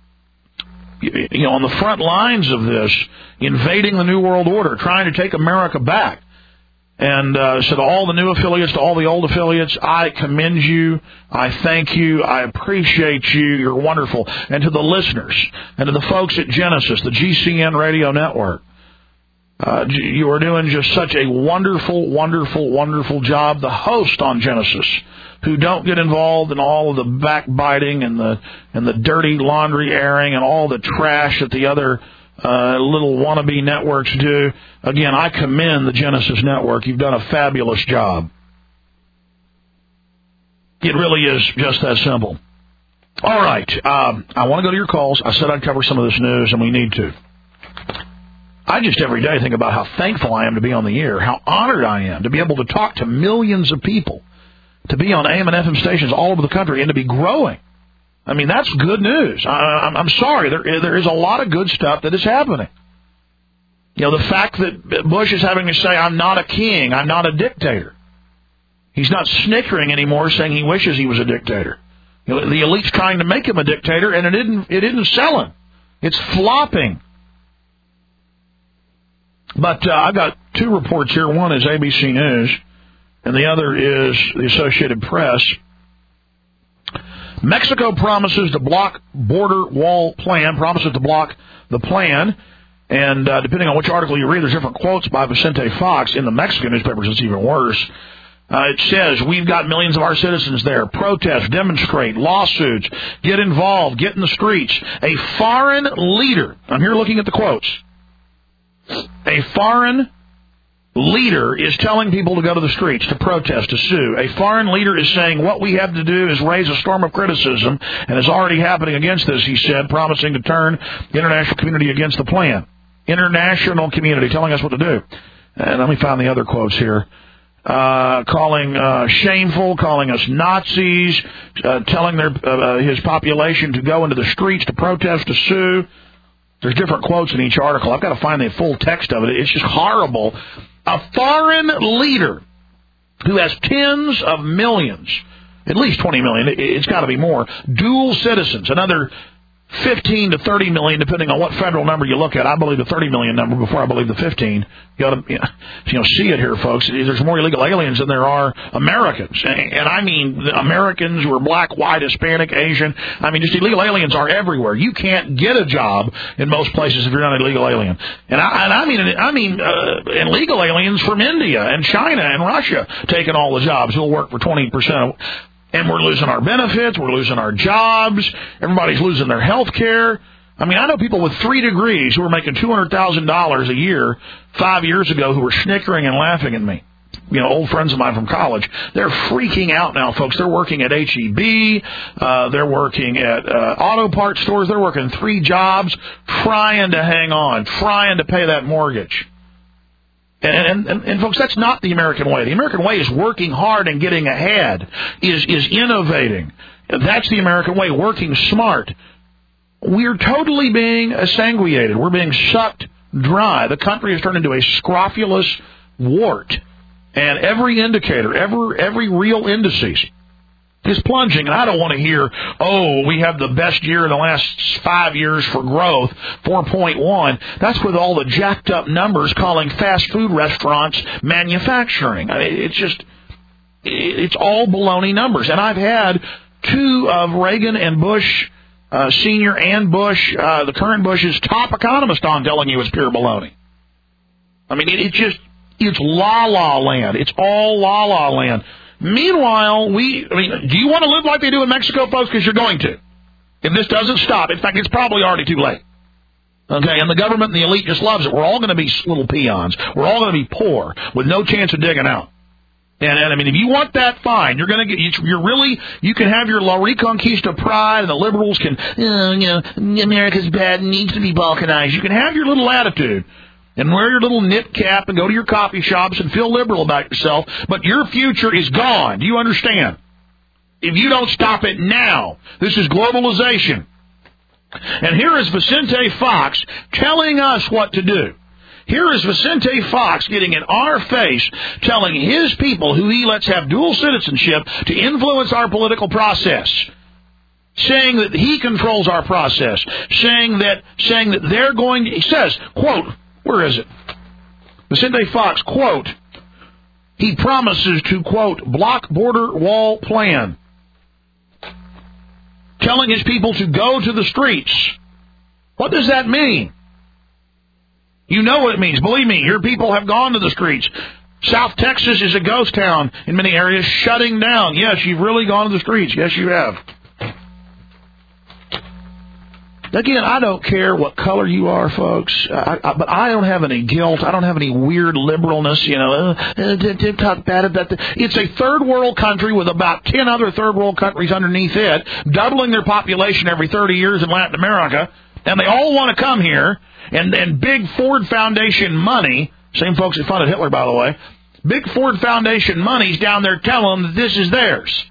You know, on the front lines of this, invading the New World Order, trying to take America back. And uh, so to all the new affiliates, to all the old affiliates, I commend you. I thank you. I appreciate you. You're wonderful. And to the listeners, and to the folks at Genesis, the G C N Radio Network, uh, you are doing just such a wonderful, wonderful, wonderful job. The host on Genesis, who don't get involved in all of the backbiting and the and the dirty laundry airing and all the trash that the other uh, little wannabe networks do. Again, I commend the Genesis Network. You've done a fabulous job. It really is just that simple. All right. Um, I want to go to your calls. I said I'd cover some of this news, and we need to. I just every day think about how thankful I am to be on the air, how honored I am to be able to talk to millions of people, to be on A M and F M stations all over the country, and to be growing. I mean, that's good news. I, I'm sorry. There, there is a lot of good stuff that is happening. You know, the fact that Bush is having to say, I'm not a king, I'm not a dictator. He's not snickering anymore saying he wishes he was a dictator. You know, the elite's trying to make him a dictator, and it isn't, it isn't selling. It's flopping. But uh, I've got two reports here. One is A B C News, and the other is the Associated Press. Mexico promises to block border wall plan, promises to block the plan. And uh, depending on which article you read, there's different quotes by Vicente Fox. In the Mexican newspapers, it's even worse. Uh, it says, we've got millions of our citizens there. Protest, demonstrate, lawsuits, get involved, get in the streets. A foreign leader, I'm here looking at the quotes. A foreign leader is telling people to go to the streets, to protest, to sue. A foreign leader is saying what we have to do is raise a storm of criticism, and is already happening against this, he said, promising to turn the international community against the plan. International community telling us what to do. And let me find the other quotes here. Uh, calling uh, shameful, calling us Nazis, uh, telling their uh, his population to go into the streets to protest, to sue. There's different quotes in each article. I've got to find the full text of it. It's just horrible. A foreign leader who has tens of millions, at least twenty million, it's got to be more, dual citizens, another fifteen to thirty million, depending on what federal number you look at. I believe the thirty million number before I believe the fifteen. You ought to, you know, see it here, folks. There's more illegal aliens than there are Americans. And I mean Americans who are black, white, Hispanic, Asian. I mean, just illegal aliens are everywhere. You can't get a job in most places if you're not an illegal alien. And I, and I mean, I mean, uh, illegal aliens from India and China and Russia taking all the jobs who'll work for twenty percent. And we're losing our benefits. We're losing our jobs. Everybody's losing their health care. I mean, I know people with three degrees who were making two hundred thousand dollars a year five years ago who were snickering and laughing at me. you know, old friends of mine from college. They're freaking out now, folks. They're working at H E B. Uh, they're working at uh, auto parts stores. They're working three jobs, trying to hang on, trying to pay that mortgage. And, and, and, folks, that's not the American way. The American way is working hard and getting ahead, is, is innovating. That's the American way, working smart. We're totally being sanguinated. We're being sucked dry. The country has turned into a scrofulous wart. And every indicator, every, every real indices is plunging. And I don't want to hear, oh, we have the best year in the last five years for growth, four point one. That's with all the jacked up numbers calling fast food restaurants manufacturing. I mean, it's just, it's all baloney numbers. And I've had two of Reagan and Bush, uh, Senior and Bush, uh, the current Bush's top economist on telling you it's pure baloney. I mean, it, it just, it's la-la land. It's all la-la land. Meanwhile, we, I mean, do you want to live like they do in Mexico, folks? Because you're going to. If this doesn't stop, in fact, it's probably already too late. Okay, and the government and the elite just loves it. We're all going to be little peons. We're all going to be poor with no chance of digging out. And, and I mean, if you want that, fine. You're going to get, you're really, you can have your La Reconquista pride, and the liberals can, oh, you know, America's bad and needs to be balkanized. You can have your little attitude and wear your little knit cap and go to your coffee shops and feel liberal about yourself, but your future is gone. Do you understand? If you don't stop it now, this is globalization. And here is Vicente Fox telling us what to do. Here is Vicente Fox getting in our face, telling his people who he lets have dual citizenship to influence our political process, saying that he controls our process, saying that saying that they're going to, he says, quote, where is it? Vicente Fox, quote, he promises to, quote, block border wall plan, telling his people to go to the streets. What does that mean? You know what it means. Believe me, your people have gone to the streets. South Texas is a ghost town in many areas, shutting down. Yes, you've really gone to the streets. Yes, you have. Again, I don't care what color you are, folks, I, I, but I don't have any guilt. I don't have any weird liberalness, you know, uh, uh, talk bad about that. It's a third world country with about ten other third world countries underneath it, doubling their population every thirty years in Latin America, and they all want to come here, and, and big Ford Foundation money, same folks that funded Hitler, by the way, big Ford Foundation money's down there telling them that this is theirs.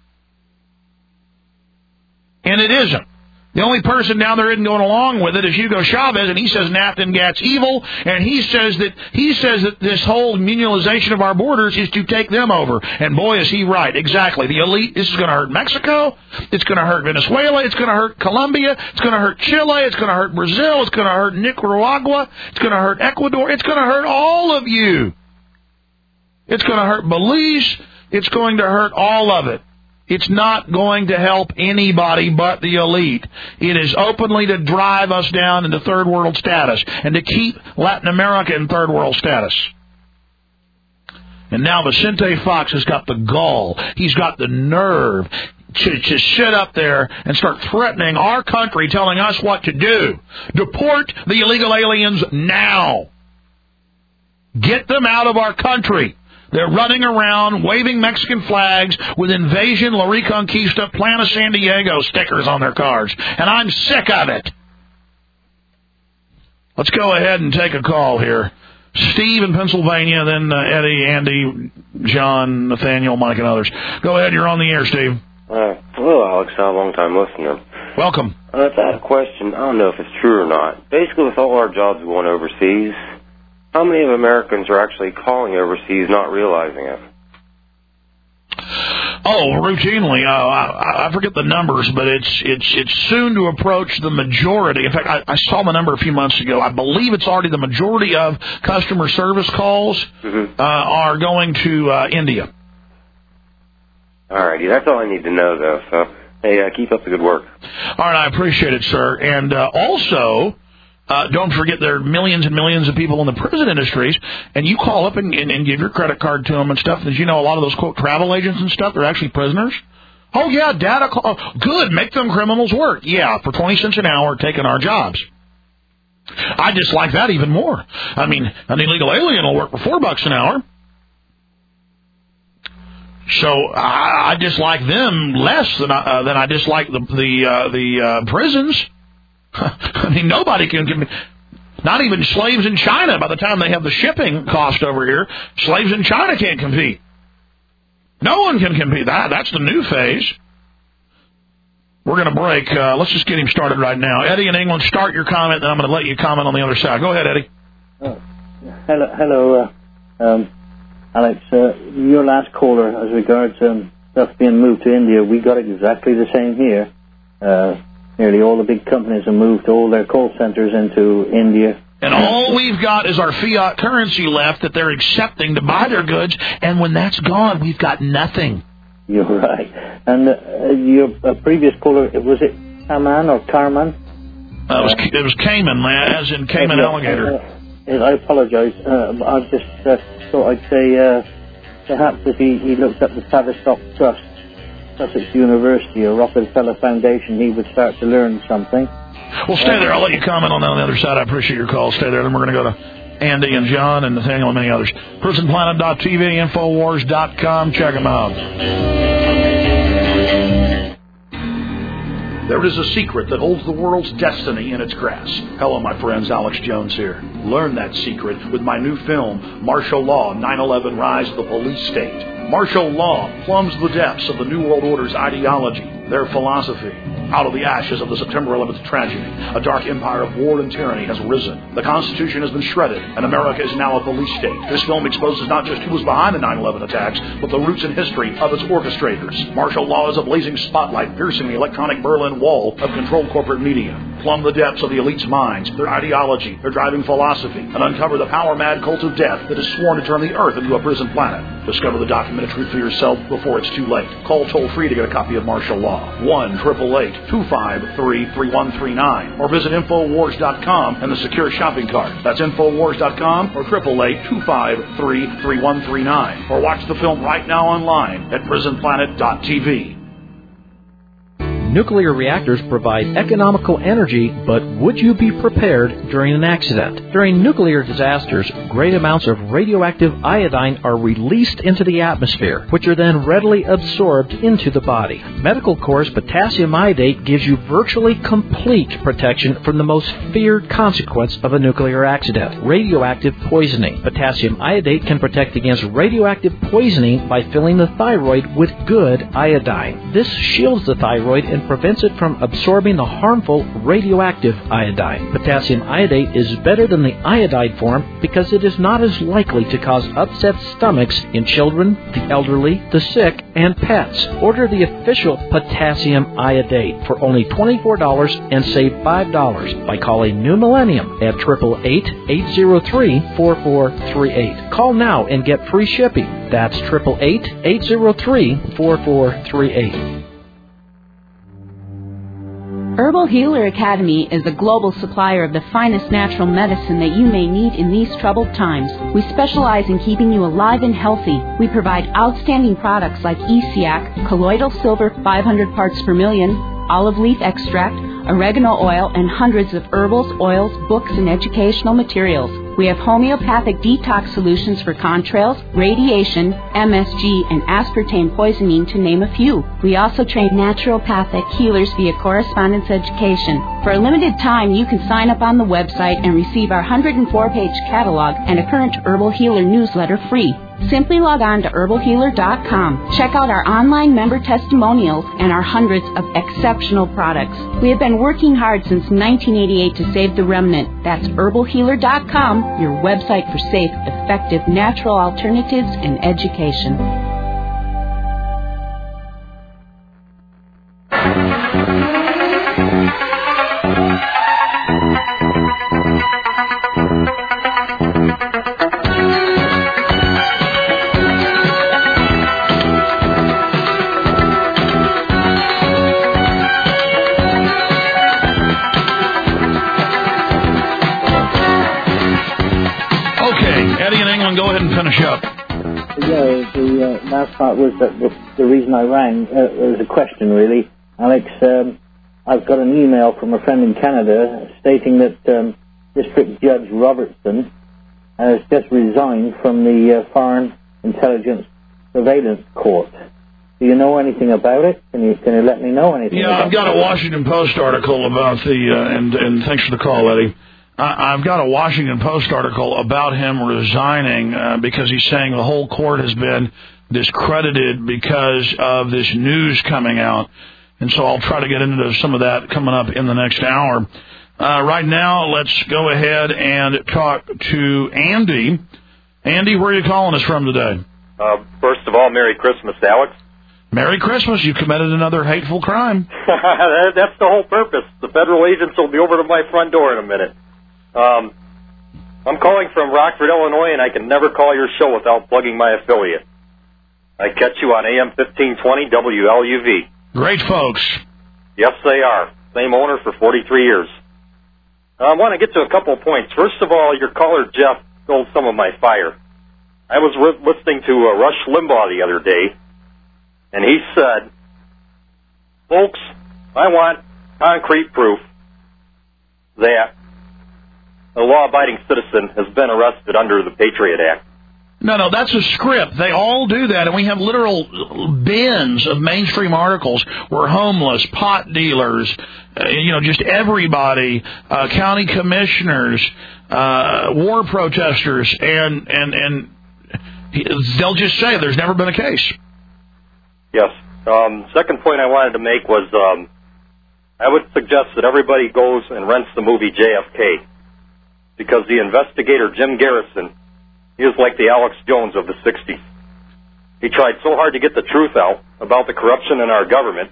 And it isn't. The only person down there isn't going along with it is Hugo Chavez, and he says NAFTA and GATT's evil, and he says that he says that this whole unionization of our borders is to take them over. And boy, is he right. Exactly. The elite, this is going to hurt Mexico, it's going to hurt Venezuela, it's going to hurt Colombia, it's going to hurt Chile, it's going to hurt Brazil, it's going to hurt Nicaragua, it's going to hurt Ecuador, it's going to hurt all of you. It's going to hurt Belize, it's going to hurt all of it. It's not going to help anybody but the elite. It is openly to drive us down into third world status and to keep Latin America in third world status. And now Vicente Fox has got the gall. He's got the nerve to, to sit up there and start threatening our country, telling us what to do. Deport the illegal aliens now. Get them out of our country. They're running around waving Mexican flags with Invasion, La Reconquista, Plan of San Diego stickers on their cars. And I'm sick of it. Let's go ahead and take a call here. Steve in Pennsylvania, then uh, Eddie, Andy, John, Nathaniel, Mike, and others. Go ahead. You're on the air, Steve. Uh, hello, Alex. I'm a long-time listener. Welcome. Uh, I had a question. I don't know if it's true or not. Basically, with all our jobs going overseas, how many of Americans are actually calling overseas not realizing it? Oh, routinely. Uh, I, I forget the numbers, but it's it's it's soon to approach the majority. In fact, I, I saw the number a few months ago. I believe it's already the majority of customer service calls mm-hmm. uh, are going to uh, India. All righty. That's all I need to know, though. So, hey, uh, keep up the good work. All right. I appreciate it, sir. And uh, also... Uh, don't forget there are millions and millions of people in the prison industries, and you call up and, and, and give your credit card to them and stuff. As you know, a lot of those, quote, travel agents and stuff, they're actually prisoners. Oh, yeah, data call. Oh, good, make them criminals work. Yeah, for twenty cents an hour, taking our jobs. I dislike that even more. I mean, an illegal alien will work for four bucks an hour. So I, I dislike them less than I, uh, than I dislike the the uh, the uh, prisons. I mean, nobody can give me. Not even slaves in China. By the time they have the shipping cost over here, slaves in China can't compete. No one can compete. That that's the new phase. We're going to break. Uh, let's just get him started right now. Eddie in England, start your comment, then I'm going to let you comment on the other side. Go ahead, Eddie. Oh, hello, hello, uh, um, Alex. Uh, your last caller, as regards um, stuff being moved to India, we got exactly the same here. Uh, nearly all the big companies have moved all their call centers into India. And all we've got is our fiat currency left that they're accepting to buy their goods, and when that's gone, we've got nothing. You're right. And uh, your uh, previous caller, was it Kaman or Carman? Uh, it was it was Cayman, as in Cayman uh, alligator. Uh, I apologize. Uh, I just uh, thought I'd say uh, perhaps if he, he looked up the Tavistock Trust, Sussex University, or Rockefeller Foundation, he would start to learn something. Well, stay there. I'll let you comment on that on the other side. I appreciate your call. Stay there. Then we're going to go to Andy and John and Nathaniel and many others. prison planet dot T V, Infowars dot com. Check them out. There is a secret that holds the world's destiny in its grasp. Hello, my friends. Alex Jones here. Learn that secret with my new film, Martial Law, nine eleven Rise of the Police State. Martial law plumbs the depths of the New World Order's ideology, their philosophy. Out of the ashes of the September eleventh tragedy, a dark empire of war and tyranny has risen. The Constitution has been shredded, and America is now a police state. This film exposes not just who was behind the nine eleven attacks, but the roots and history of its orchestrators. Martial law is a blazing spotlight piercing the electronic Berlin Wall of controlled corporate media. Plumb the depths of the elite's minds, their ideology, their driving philosophy, and uncover the power-mad cult of death that is sworn to turn the earth into a prison planet. Discover the documented truth for yourself before it's too late. Call toll-free to get a copy of Martial Law. one eight eight eight, two five three, three one three nine. Or visit Infowars dot com and the secure shopping cart. That's Infowars dot com or eight eight eight, two five three, three one three nine. Or watch the film right now online at prison planet dot T V. Nuclear reactors provide economical energy, but would you be prepared during an accident? During nuclear disasters, great amounts of radioactive iodine are released into the atmosphere, which are then readily absorbed into the body. Medical Corps potassium iodate gives you virtually complete protection from the most feared consequence of a nuclear accident, radioactive poisoning. Potassium iodate can protect against radioactive poisoning by filling the thyroid with good iodine. This shields the thyroid and prevents it from absorbing the harmful radioactive iodine. Potassium iodate is better than the iodide form because it is not as likely to cause upset stomachs in children, the elderly, the sick, and pets. Order the official potassium iodate for only twenty-four dollars and save five dollars by calling New Millennium at eight eight eight, eight zero three, four four three eight. Call now and get free shipping. That's eight eight eight, eight zero three, four four three eight. Herbal Healer Academy is a global supplier of the finest natural medicine that you may need in these troubled times. We specialize in keeping you alive and healthy. We provide outstanding products like E C A C, colloidal silver five hundred parts per million, olive leaf extract, oregano oil, and hundreds of herbals, oils, books, and educational materials. We have homeopathic detox solutions for contrails, radiation, M S G, and aspartame poisoning, to name a few. We also train naturopathic healers via correspondence education. For a limited time, you can sign up on the website and receive our one hundred four page catalog and a current Herbal Healer newsletter free. Simply log on to herbal healer dot com. Check out our online member testimonials and our hundreds of exceptional products. We have been working hard since nineteen eighty-eight to save the remnant. That's herbal healer dot com, your website for safe, effective, natural alternatives and education. Go ahead and finish up. Yeah, the uh, last part was that the, the reason I rang, uh, it was a question really. Alex, um, I've got an email from a friend in Canada stating that um, District Judge Robertson has just resigned from the uh, Foreign Intelligence surveillance court. Do you know anything about it? Can you can you let me know anything? Yeah, about I've got it? a Washington Post article about the, uh, and, and thanks for the call, Eddie. I, I've got a Washington Post article about him resigning uh, because he's saying the whole court has been discredited because of this news coming out. And so I'll try to get into some of that coming up in the next hour. Uh, right now, let's go ahead and talk to Andy. Andy, where are you calling us from today? Uh, first of all, Merry Christmas, Alex. Merry Christmas. You committed another hateful crime. That's the whole purpose. The federal agents will be over to my front door in a minute. Um, I'm calling from Rockford, Illinois, and I can never call your show without plugging my affiliate. I catch you on A M fifteen twenty W L U V. Great folks. Yes, they are. Same owner for forty-three years. I want to get to a couple of points. First of all, your caller, Jeff, stole some of my fire. I was re- listening to uh, Rush Limbaugh the other day, and he said, folks, I want concrete proof that a law-abiding citizen has been arrested under the Patriot Act. No, no, that's a script. They all do that, and we have literal bins of mainstream articles where homeless, pot dealers, uh, you know, just everybody, uh, county commissioners, uh, war protesters, and, and, and they'll just say there's never been a case. Yes. Um, second point I wanted to make was um, I would suggest that everybody goes and rents the movie J F K, because the investigator, Jim Garrison, he is like the Alex Jones of the sixties. He tried so hard to get the truth out about the corruption in our government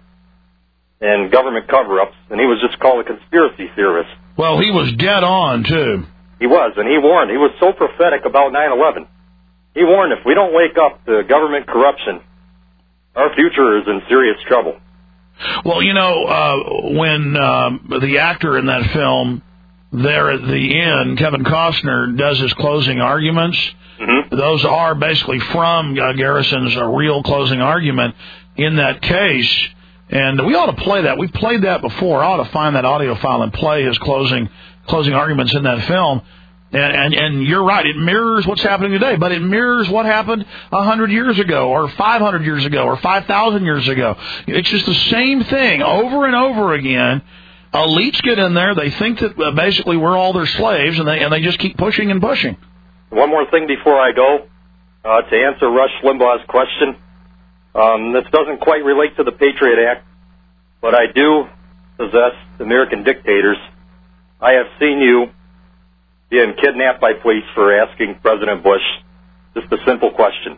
and government cover-ups, and he was just called a conspiracy theorist. Well, he was dead on, too. He was, and he warned. He was so prophetic about nine eleven. He warned if we don't wake up to government corruption, our future is in serious trouble. Well, you know, uh, when um, the actor in that film, there at the end, Kevin Costner, does his closing arguments, mm-hmm. those are basically from uh, Garrison's uh, real closing argument in that case. And we ought to play that. We've played that before. I ought to find that audio file and play his closing closing arguments in that film. And, and, and you're right, it mirrors what's happening today, but it mirrors what happened one hundred years ago or five hundred years ago or five thousand years ago. It's just the same thing over and over again. Elites get in there, they think that uh, basically we're all their slaves, and they and they just keep pushing and pushing. One more thing before I go, uh, to answer Rush Limbaugh's question. Um, this doesn't quite relate to the Patriot Act, but I do possess American dictators. I have seen you being kidnapped by police for asking President Bush just a simple question.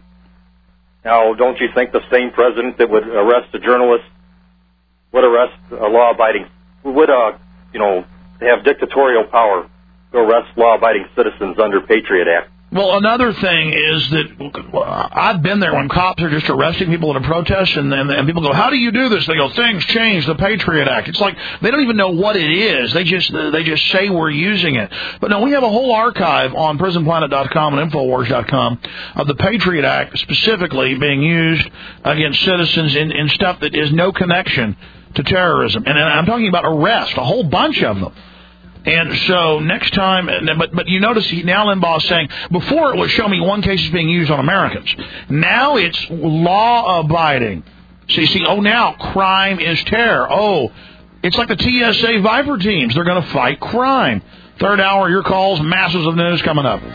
Now, don't you think the same president that would arrest a journalist would arrest a law-abiding, would, uh, you know, have dictatorial power to arrest law-abiding citizens under Patriot Act? Well, another thing is that I've been there when cops are just arresting people in a protest, and, and, and people go, how do you do this? They go, things change, the Patriot Act. It's like they don't even know what it is. They just they just say we're using it. But no, we have a whole archive on prison planet dot com and infowars dot com of the Patriot Act specifically being used against citizens in, in stuff that is no connection to terrorism. And, and I'm talking about arrest, a whole bunch of them. And so next time, but but you notice now Limbaugh is saying, before it was show me one case is being used on Americans. Now it's law-abiding. So you see, oh, now crime is terror. Oh, it's like the T S A Viper teams. They're going to fight crime. Third hour, your calls, masses of news coming up.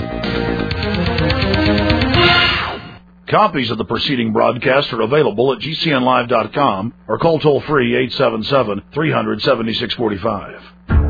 Copies of the preceding broadcast are available at G C N live dot com or call toll-free eight seven seven, three hundred, seventy-six forty-five.